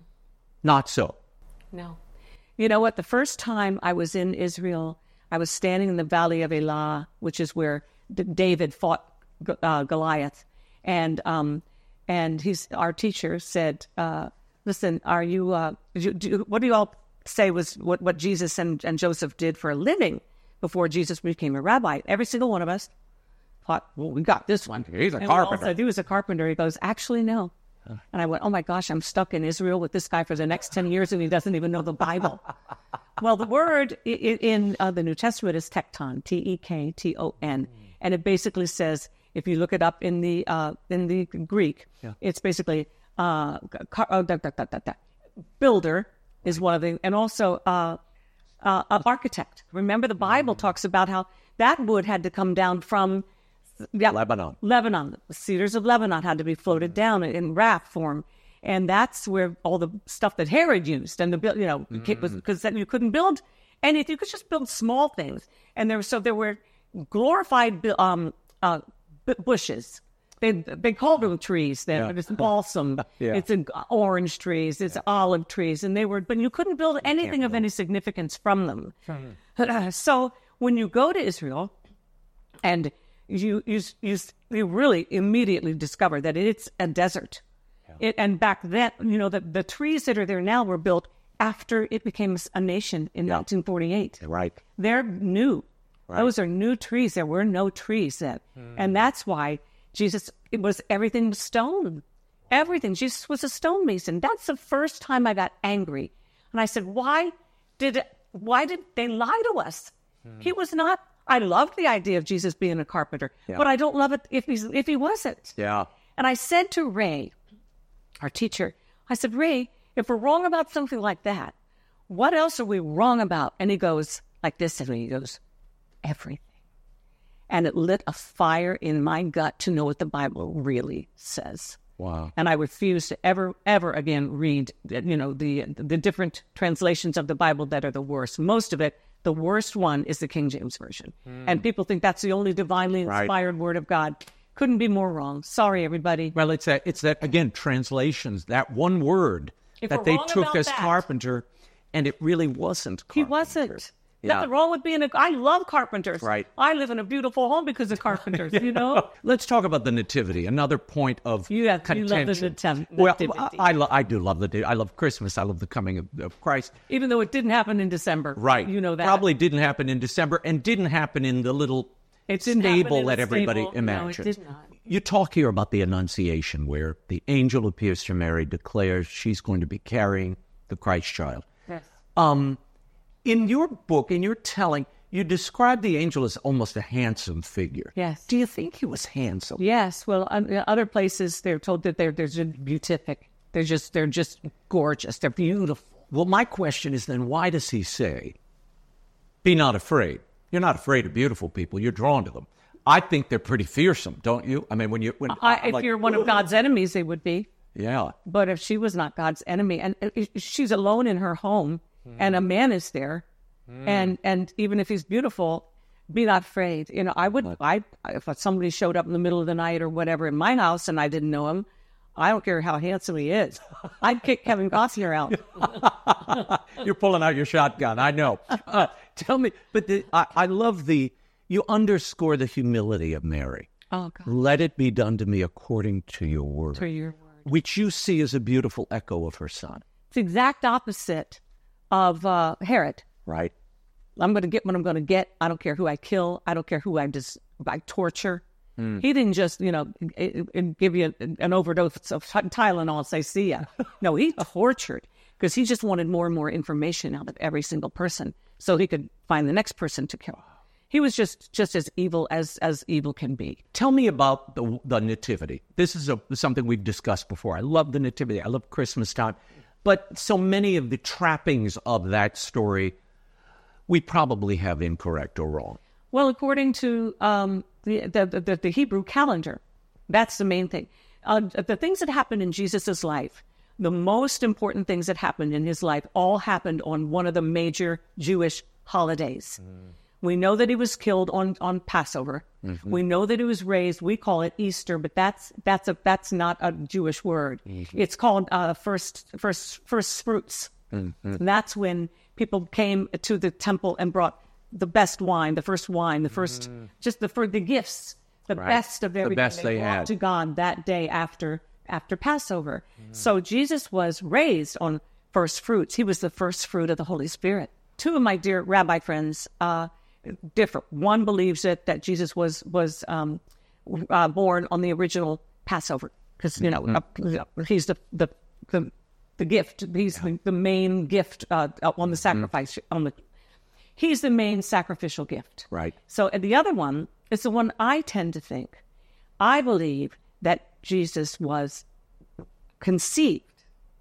Not so. No. You know what? The first time I was in Israel, I was standing in the Valley of Elah, which is where D- David fought uh, Goliath. And um, and he's our teacher said, uh, listen, are you, uh, do, do, what do you all say was what, what Jesus and, and Joseph did for a living before Jesus became a rabbi? Every single one of us thought, well, we got this one. He's a and carpenter. We all said he was a carpenter. He goes, actually, no. And I went, oh my gosh, I'm stuck in Israel with this guy for the next ten years and he doesn't even know the Bible. Well, the word in, in uh, the New Testament is tekton, T E K T O N. And it basically says, if you look it up in the uh, in the Greek, yeah. it's basically uh, car- oh, da, da, da, da, da. builder is one of the, and also uh, uh, an architect. Remember, the Bible talks about how that wood had to come down from Yeah, Lebanon. Lebanon. The cedars of Lebanon had to be floated down in raft form. And that's where all the stuff that Herod used and the, you know, because mm. you couldn't build anything. You could just build small things. And there, so there were glorified um, uh, bushes. They, they called them trees. There, yeah. It's balsam. yeah. It's an orange trees. It's yeah. olive trees. And they were, but you couldn't build anything of build. any significance from them. Mm. So when you go to Israel and You, you you you really immediately discover that it's a desert. Yeah. It, and back then, you know, the, the trees that are there now were built after it became a nation in yeah. nineteen forty-eight. Right. They're new. Right. Those are new trees. There were no trees then. Mm. And that's why Jesus, it was everything was stone. Everything. Jesus was a stonemason. That's the first time I got angry. And I said, why did, why did they lie to us? Mm. He was not... I loved the idea of Jesus being a carpenter, yeah. but I don't love it if he's if he wasn't. Yeah. And I said to Ray, our teacher, I said, Ray, if we're wrong about something like that, what else are we wrong about? And he goes like this, and he goes, everything. And it lit a fire in my gut to know what the Bible really says. Wow. And I refuse to ever, ever again read, you know, the the different translations of the Bible that are the worst. Most of it, the worst one is the King James Version. Mm. And people think that's the only divinely inspired right. word of God. Couldn't be more wrong. Sorry, everybody. Well, it's that, it's that again, translations, that one word If that we're they wrong took about as that- carpenter, and it really wasn't He carpenter. wasn't. Yeah. Nothing wrong with being a. I love carpenters. Right. I live in a beautiful home because of carpenters. You know. Let's talk about the nativity. Another point of You have- you love the contention. nativ- Well, nativity. I, I, lo- I do love the. I love Christmas. I love the coming of, of Christ. Even though it didn't happen in December. Right. You know that. Probably didn't happen in December and didn't happen in the little It didn't happen stable in that the everybody stable. No, it imagines. did not. You talk here about the Annunciation, where the angel appears to Mary, declares she's going to be carrying the Christ child. Yes. Um, in your book, in your telling, you describe the angel as almost a handsome figure. Yes. Do you think he was handsome? Yes. Well, in other places they're told that they're they're just beatific. They're just they're just gorgeous. They're beautiful. Well, my question is then, why does he say, "Be not afraid"? You're not afraid of beautiful people. You're drawn to them. I think they're pretty fearsome, don't you? I mean, when you when I, I'm if like, you're one of God's enemies, they would be. yeah. But if she was not God's enemy, and uh, she's alone in her home, and a man is there, and and even if he's beautiful, be not afraid. You know, I would, I if somebody showed up in the middle of the night or whatever in my house and I didn't know him, I don't care how handsome he is, I'd kick Kevin Costner out. You're pulling out your shotgun. I know. Uh, tell me, but the, I, I love the you underscore the humility of Mary. Oh God, Let it be done to me according to your word, to your word. which you see as a beautiful echo of her son. It's the exact opposite of uh, Herod. Right. I'm going to get what I'm going to get. I don't care who I kill. I don't care who I dis- I torture. Hmm. He didn't just, you know, i- i- give you an, an overdose of Tylenol and say, see ya. No, he tortured because he just wanted more and more information out of every single person so he could find the next person to kill. He was just, just as evil as, as evil can be. Tell me about the the nativity. This is a, something we've discussed before. I love the nativity. I love Christmas time. But so many of the trappings of that story, we probably have incorrect or wrong. Well, according to um, the, the, the the Hebrew calendar, that's the main thing. Uh, the things that happened in Jesus' life, the most important things that happened in his life, all happened on one of the major Jewish holidays. Mm. We know that he was killed on, on Passover. Mm-hmm. We know that he was raised. We call it Easter, but that's that's a that's not a Jewish word. Mm-hmm. It's called uh, first first first fruits. Mm-hmm. And that's when people came to the temple and brought the best wine, the first wine, the first mm. just the for the gifts, the right. best of everything the best they, they brought had to God that day after after Passover. Mm. So Jesus was raised on first fruits. He was the first fruit of the Holy Spirit. Two of my dear rabbi friends uh, differ. One believes that that Jesus was was um, uh, born on the original Passover because you know mm-hmm. uh, he's the the the, the gift. He's yeah. the, the main gift uh, on the sacrifice mm-hmm. on the. He's the main sacrificial gift. Right. So and the other one is the one I tend to think. I believe that Jesus was conceived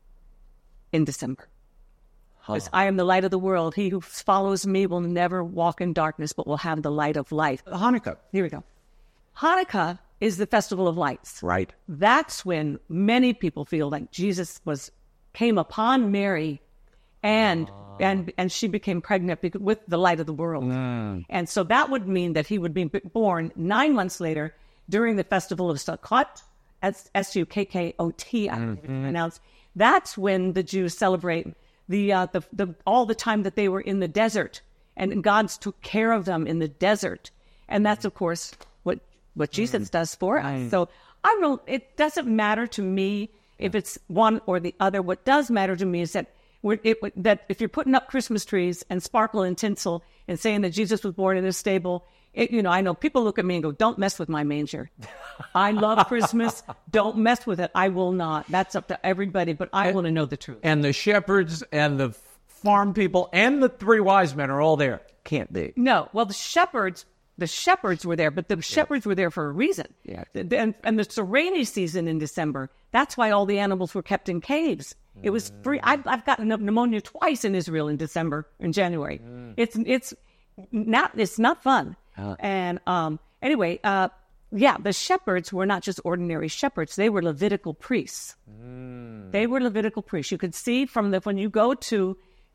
in December. Huh. I am the light of the world. He who follows me will never walk in darkness, but will have the light of life. Hanukkah. Here we go. Hanukkah is the festival of lights. Right. That's when many people feel like Jesus was came upon Mary, and uh. and and she became pregnant with the light of the world. Mm. And so that would mean that he would be born nine months later during the festival of Sukkot, S U K K O T, I don't mm-hmm. pronounce. That's when the Jews celebrate the, uh, the the all the time that they were in the desert, and God took care of them in the desert. And that's, of course, what what Jesus mm. does for us. Mm. So I don't. It doesn't matter to me if it's one or the other. What does matter to me is that we're, it, that if you're putting up Christmas trees and sparkle and tinsel and saying that Jesus was born in a stable. It, you know, I know people look at me and go, don't mess with my manger. I love Christmas. Don't mess with it. I will not. That's up to everybody, but I want to know the truth. And the shepherds and the farm people and the three wise men are all there. Can't be. No. Well, the shepherds, the shepherds were there, but the shepherds were there for a reason. Yeah. And, and it's a rainy season in December. That's why all the animals were kept in caves. It was free. I've, I've gotten pneumonia twice in Israel in December, in January. Mm. It's, it's not, it's not fun. Uh, and um, anyway, uh, yeah, the shepherds were not just ordinary shepherds. They were Levitical priests. Mm. They were Levitical priests. You could see from the, when you go to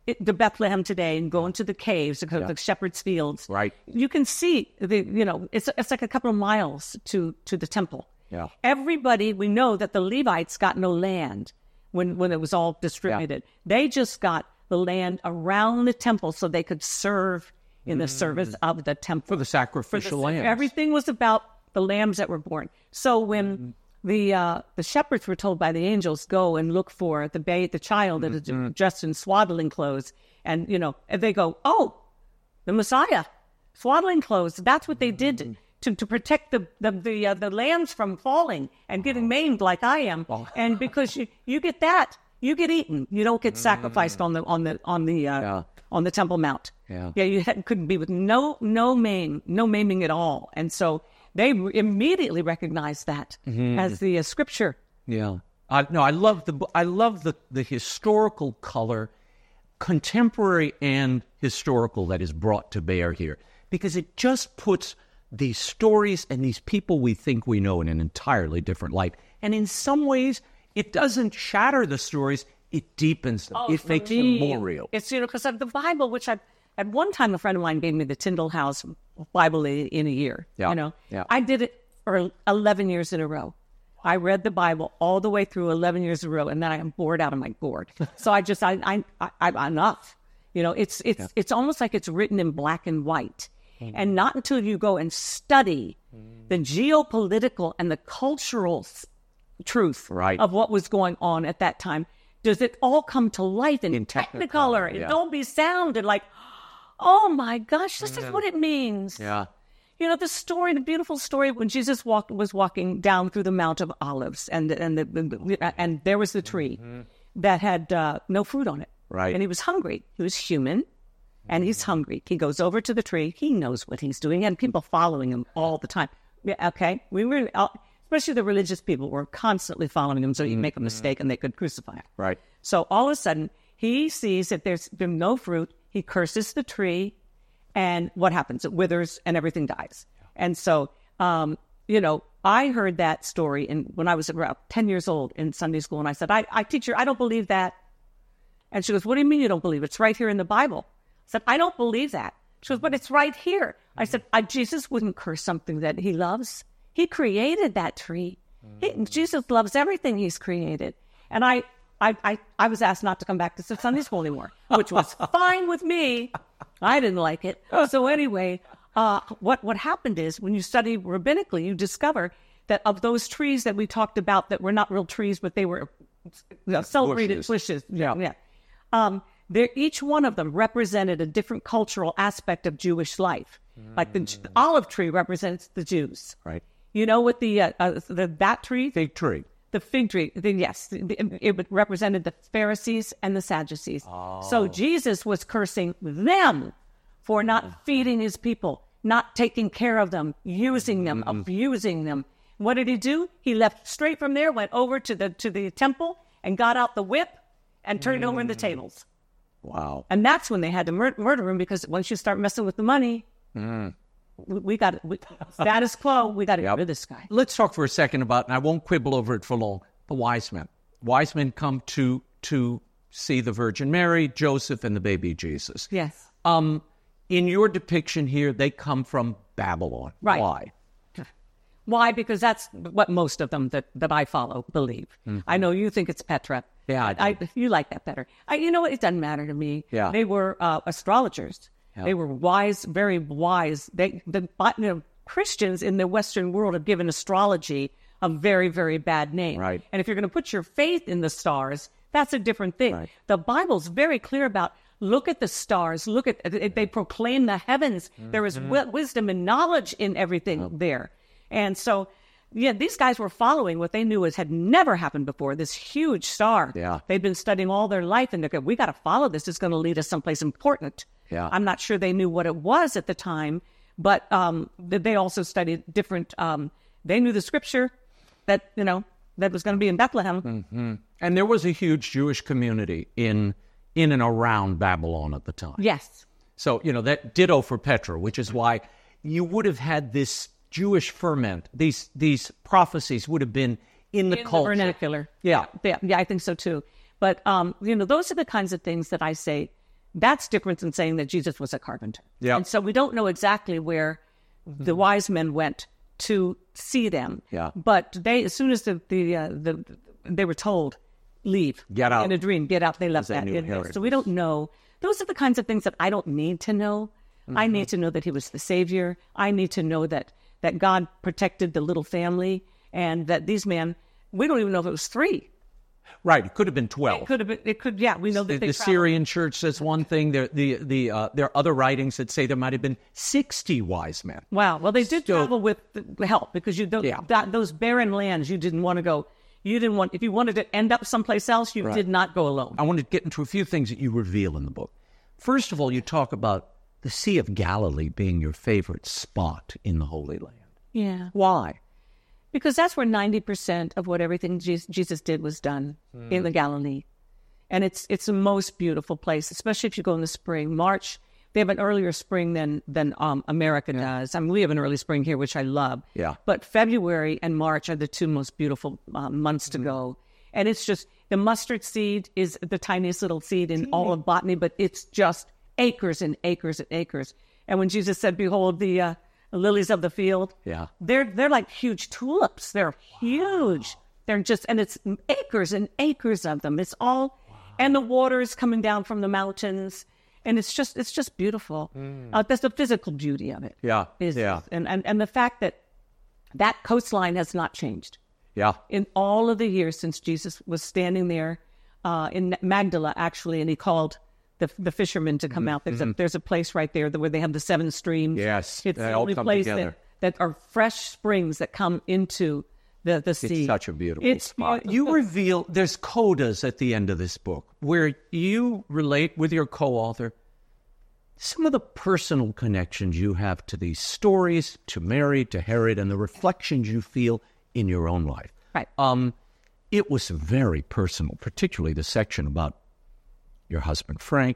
to Bethlehem today and go into the caves, the, Yeah. the shepherd's fields, Right. you can see the, you know, it's it's like a couple of miles to to the temple. Yeah. Everybody, we know that the Levites got no land when when it was all distributed. They just got the land around the temple so they could serve in the service of the temple. For the sacrificial For the- lambs. Everything was about the lambs that were born. So when the uh, the shepherds were told by the angels, go and look for the ba- the child that is dressed in swaddling clothes, and you know, and they go, oh, the Messiah, swaddling clothes. That's what they did to, to protect the the the, uh, the lambs from falling and getting maimed like I am. And because you, you get that, you get eaten. You don't get sacrificed on the on the on the uh, Yeah. on the Temple Mount. Yeah. Yeah, you had, couldn't be with no no maim, no maiming at all. And so they immediately recognized that as the uh, scripture. Yeah. I, no, I love the I love the, the historical color, contemporary and historical, that is brought to bear here, because it just puts these stories and these people we think we know in an entirely different light. And in some ways, it doesn't shatter the stories; it deepens them. it makes them more real. It's, you know, because of the Bible, which I, at one time, a friend of mine gave me the Tyndale House Bible in, in a year. Yeah. You know, Yeah. I did it for eleven years in a row. I read the Bible all the way through eleven years in a row, and then I am bored out of my gourd. So I just, I, I, I, I'm enough. You know, it's, it's, Yeah. it's almost like it's written in black and white. And not until you go and study the geopolitical and the cultural s- truth Right. of what was going on at that time does it all come to life in, In technicolor Technicolor, and yeah. Dolby Sound and like, oh my gosh, this is what it means. Yeah. You know, the story, the beautiful story when Jesus walked was walking down through the Mount of Olives, and and the, the, and there was the tree that had uh, no fruit on it, Right. And he was hungry. He was human, and he's hungry. He goes over to the tree. He knows what he's doing, and people following him all the time. Yeah, okay, we were, uh, especially the religious people, were constantly following him, so he'd make a mistake and they could crucify him. Right. So all of a sudden, he sees that there's been no fruit. He curses the tree, and what happens? It withers, and everything dies. And so, um, you know, I heard that story in, when I was about ten years old in Sunday school, and I said, I, I teacher, I don't believe that. And she goes, what do you mean you don't believe it? It's right here in the Bible. I said, I don't believe that. She goes, but it's right here. I said, I, Jesus wouldn't curse something that he loves. He created that tree. He, Jesus loves everything he's created. And I, I, I, I was asked not to come back to Sunday school anymore, which was fine with me. I didn't like it. So anyway, uh, what, what happened is when you study rabbinically, you discover that of those trees that we talked about that were not real trees, but they were uh, celebrated Bushes. bushes. Yeah. yeah. Um, there, each one of them represented a different cultural aspect of Jewish life. Like the, the olive tree represents the Jews. Right. You know what the uh, uh, the that tree? Fig tree. The fig tree. The, yes, the, the, it represented the Pharisees and the Sadducees. So Jesus was cursing them for not feeding his people, not taking care of them, using them, abusing them. What did he do? He left straight from there, went over to the to the temple, and got out the whip and turned over the tables. Wow. And that's when they had to mur- murder him, because once you start messing with the money, we, we got we, status quo. We got to get rid of this guy. Let's talk for a second about, and I won't quibble over it for long, the wise men. Wise men come to to see the Virgin Mary, Joseph, and the baby Jesus. Yes. Um, in your depiction here, they come from Babylon. Right. Why? Why? Because that's what most of them that, that I follow believe. I know you think it's Petra. Yeah, I do. I, you like that better. I, you know what? It doesn't matter to me. Yeah. They were uh, astrologers. Yeah. They were wise, very wise. They, the you know, Christians in the Western world have given astrology a very, very bad name. Right. And if you're going to put your faith in the stars, that's a different thing. Right. The Bible's very clear about look at the stars. Look at they proclaim the heavens. Mm-hmm. There is wi- wisdom and knowledge in everything there. And so, yeah, these guys were following what they knew was had never happened before, this huge star. Yeah. They'd been studying all their life, and they're going, we got to follow this. It's going to lead us someplace important. Yeah. I'm not sure they knew what it was at the time, but um, they also studied different, um, they knew the scripture that, you know, that was going to be in Bethlehem. Mm-hmm. And there was a huge Jewish community in in and around Babylon at the time. Yes. So, you know, that ditto for Petra, which is why you would have had this Jewish ferment. These these prophecies would have been in the in culture. the vernacular. Yeah. yeah. Yeah, I think so too. But, um, you know, those are the kinds of things that I say That's different than saying that Jesus was a carpenter. Yeah. And so we don't know exactly where the wise men went to see them. Yeah. But they, as soon as the the, uh, the they were told, leave, Get out. in a dream, get out, they left They that knew in there. Herod So we don't know. Those are the kinds of things that I don't need to know. Mm-hmm. I need to know that he was the Savior. I need to know that that God protected the little family, and that these men, we don't even know if it was three. Right. It could have been twelve. It could have been. It could. Yeah, we know that The, they the traveled. Syrian church says one thing. There, the the uh, there are other writings that say there might have been sixty wise men. Wow. Well, they did So- travel with the help, because you don't, Yeah. that, those barren lands, you didn't want to go. You didn't want, if you wanted to end up someplace else, you Right. did not go alone. I want to get into a few things that you reveal in the book. First of all, you talk about the Sea of Galilee being your favorite spot in the Holy Land. Yeah. Why? Because that's where ninety percent of what everything Jesus, Jesus did was done in the Galilee. And it's it's the most beautiful place, especially if you go in the spring. March, they have an earlier spring than than um, America does. I mean, we have an early spring here, which I love. Yeah. But February and March are the two most beautiful uh, months to go. And it's just, the mustard seed is the tiniest little seed in all of botany, but it's just acres and acres and acres. And when Jesus said, behold, the uh, lilies of the field, Yeah. they're they're like huge tulips. They're huge. They're just, and it's acres and acres of them. It's all, and the water is coming down from the mountains, and it's just it's just beautiful. Uh, that's the physical beauty of it. Yeah, Is, yeah. and, and and the fact that that coastline has not changed Yeah. in all of the years since Jesus was standing there uh, in Magdala, actually, and he called the the fishermen to come out. There's a there's a place right there where they have the seven streams. Yes, it's they the all only come place together. that, that are fresh springs that come into the the sea. It's such a beautiful It's spot. You reveal, there's codas at the end of this book where you relate with your co-author some of the personal connections you have to these stories, to Mary, to Herod, and the reflections you feel in your own life. Right. Um, it was very personal, particularly the section about your husband, Frank,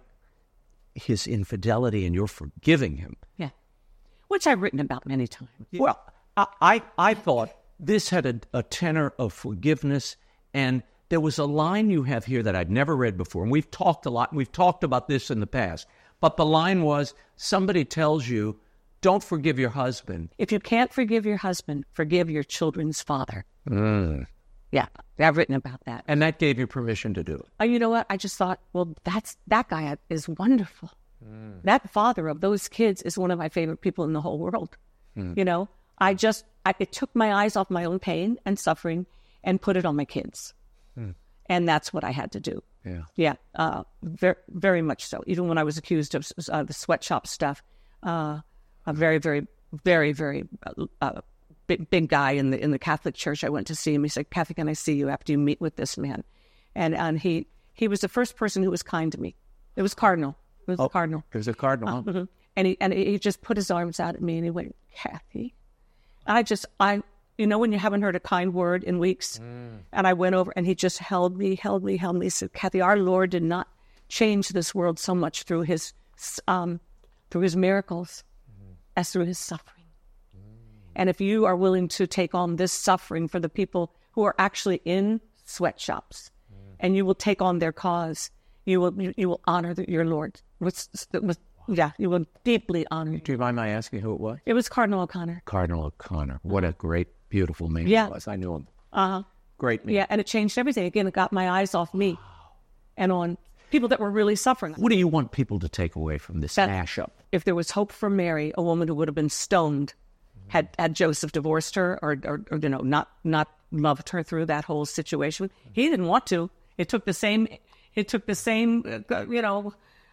his infidelity, and your forgiving him. Yeah, which I've written about many times. Well, I, I, I thought this had a, a tenor of forgiveness, and there was a line you have here that I'd never read before, and we've talked a lot, and we've talked about this in the past, but the line was, somebody tells you, don't forgive your husband. If you can't forgive your husband, forgive your children's father. Mm. Yeah, I've written about that. And that gave you permission to do it. Oh, you know what? I just thought, well, that's that guy is wonderful. Mm. That father of those kids is one of my favorite people in the whole world. Mm. You know, I just, I, it took my eyes off my own pain and suffering and put it on my kids. Mm. And that's what I had to do. Yeah. Yeah, uh, very, very much so. Even when I was accused of uh, the sweatshop stuff, uh, a very, very, very, very uh, big, big guy in the in the Catholic Church. I went to see him. He said, "Kathy, can I see you after you meet with this man?" And and he he was the first person who was kind to me. It was Cardinal. It was oh, the Cardinal. It was a Cardinal. Uh, huh? mm-hmm. And he and he just put his arms out at me and he went, "Kathy," and I just I. You know, when you haven't heard a kind word in weeks, mm. and I went over and he just held me, held me, held me. He said, "Kathy, our Lord did not change this world so much through his, um, through his miracles, mm. as through his suffering. Mm. And if you are willing to take on this suffering for the people who are actually in sweatshops, mm. and you will take on their cause, you will you, you will honor the, your Lord. With, with, yeah, you will deeply honor. Do you mind my asking who it was? It was Cardinal O'Connor. Cardinal O'Connor. What a great, beautiful man yeah. he was. I knew him. Uh-huh. Great man. Yeah, and it changed everything. Again, it got my eyes off me and on people that were really suffering. What do you want people to take away from this that, mashup? If there was hope for Mary, a woman who would have been stoned had, had Joseph divorced her or, or, or, you know, not not loved her through that whole situation. He didn't want to. It took the same, it took the same, uh, you know,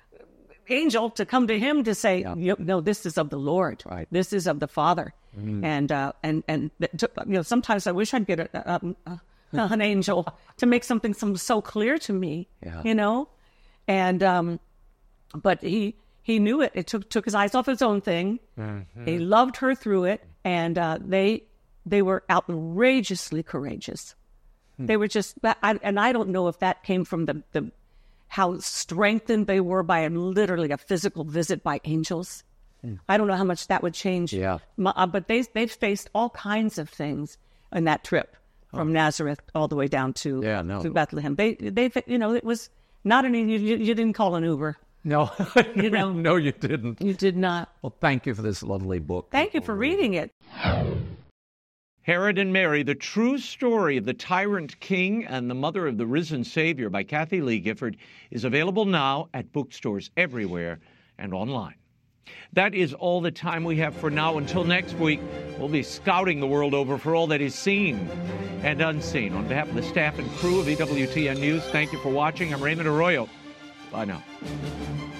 angel to come to him to say, yeah. no, this is of the Lord. Right. This is of the Father. Mm. And, uh, and, and, you know, sometimes I wish I'd get a, a, a, an angel to make something some, so clear to me, yeah. you know? And, um, but he, he knew it. It took, took his eyes off his own thing. Mm-hmm. He loved her through it. And, uh, they, they were outrageously courageous. Hmm. They were just, I, and I don't know if that came from the, the, how strengthened they were by a, literally a physical visit by angels. Mm. I don't know how much that would change. Yeah. My, uh, but they they faced all kinds of things in that trip from oh. Nazareth all the way down to, yeah, no. to Bethlehem. They they you know it was not an you, you didn't call an Uber. No, You know, no, you didn't. you did not. Well, thank you for this lovely book. Thank you for reading it. Herod and Mary, the true story of the tyrant king and the mother of the risen Savior by Kathy Lee Gifford is available now at bookstores everywhere and online. That is all the time we have for now. Until next week, we'll be scouting the world over for all that is seen and unseen. On behalf of the staff and crew of E W T N News, thank you for watching. I'm Raymond Arroyo. Bye now.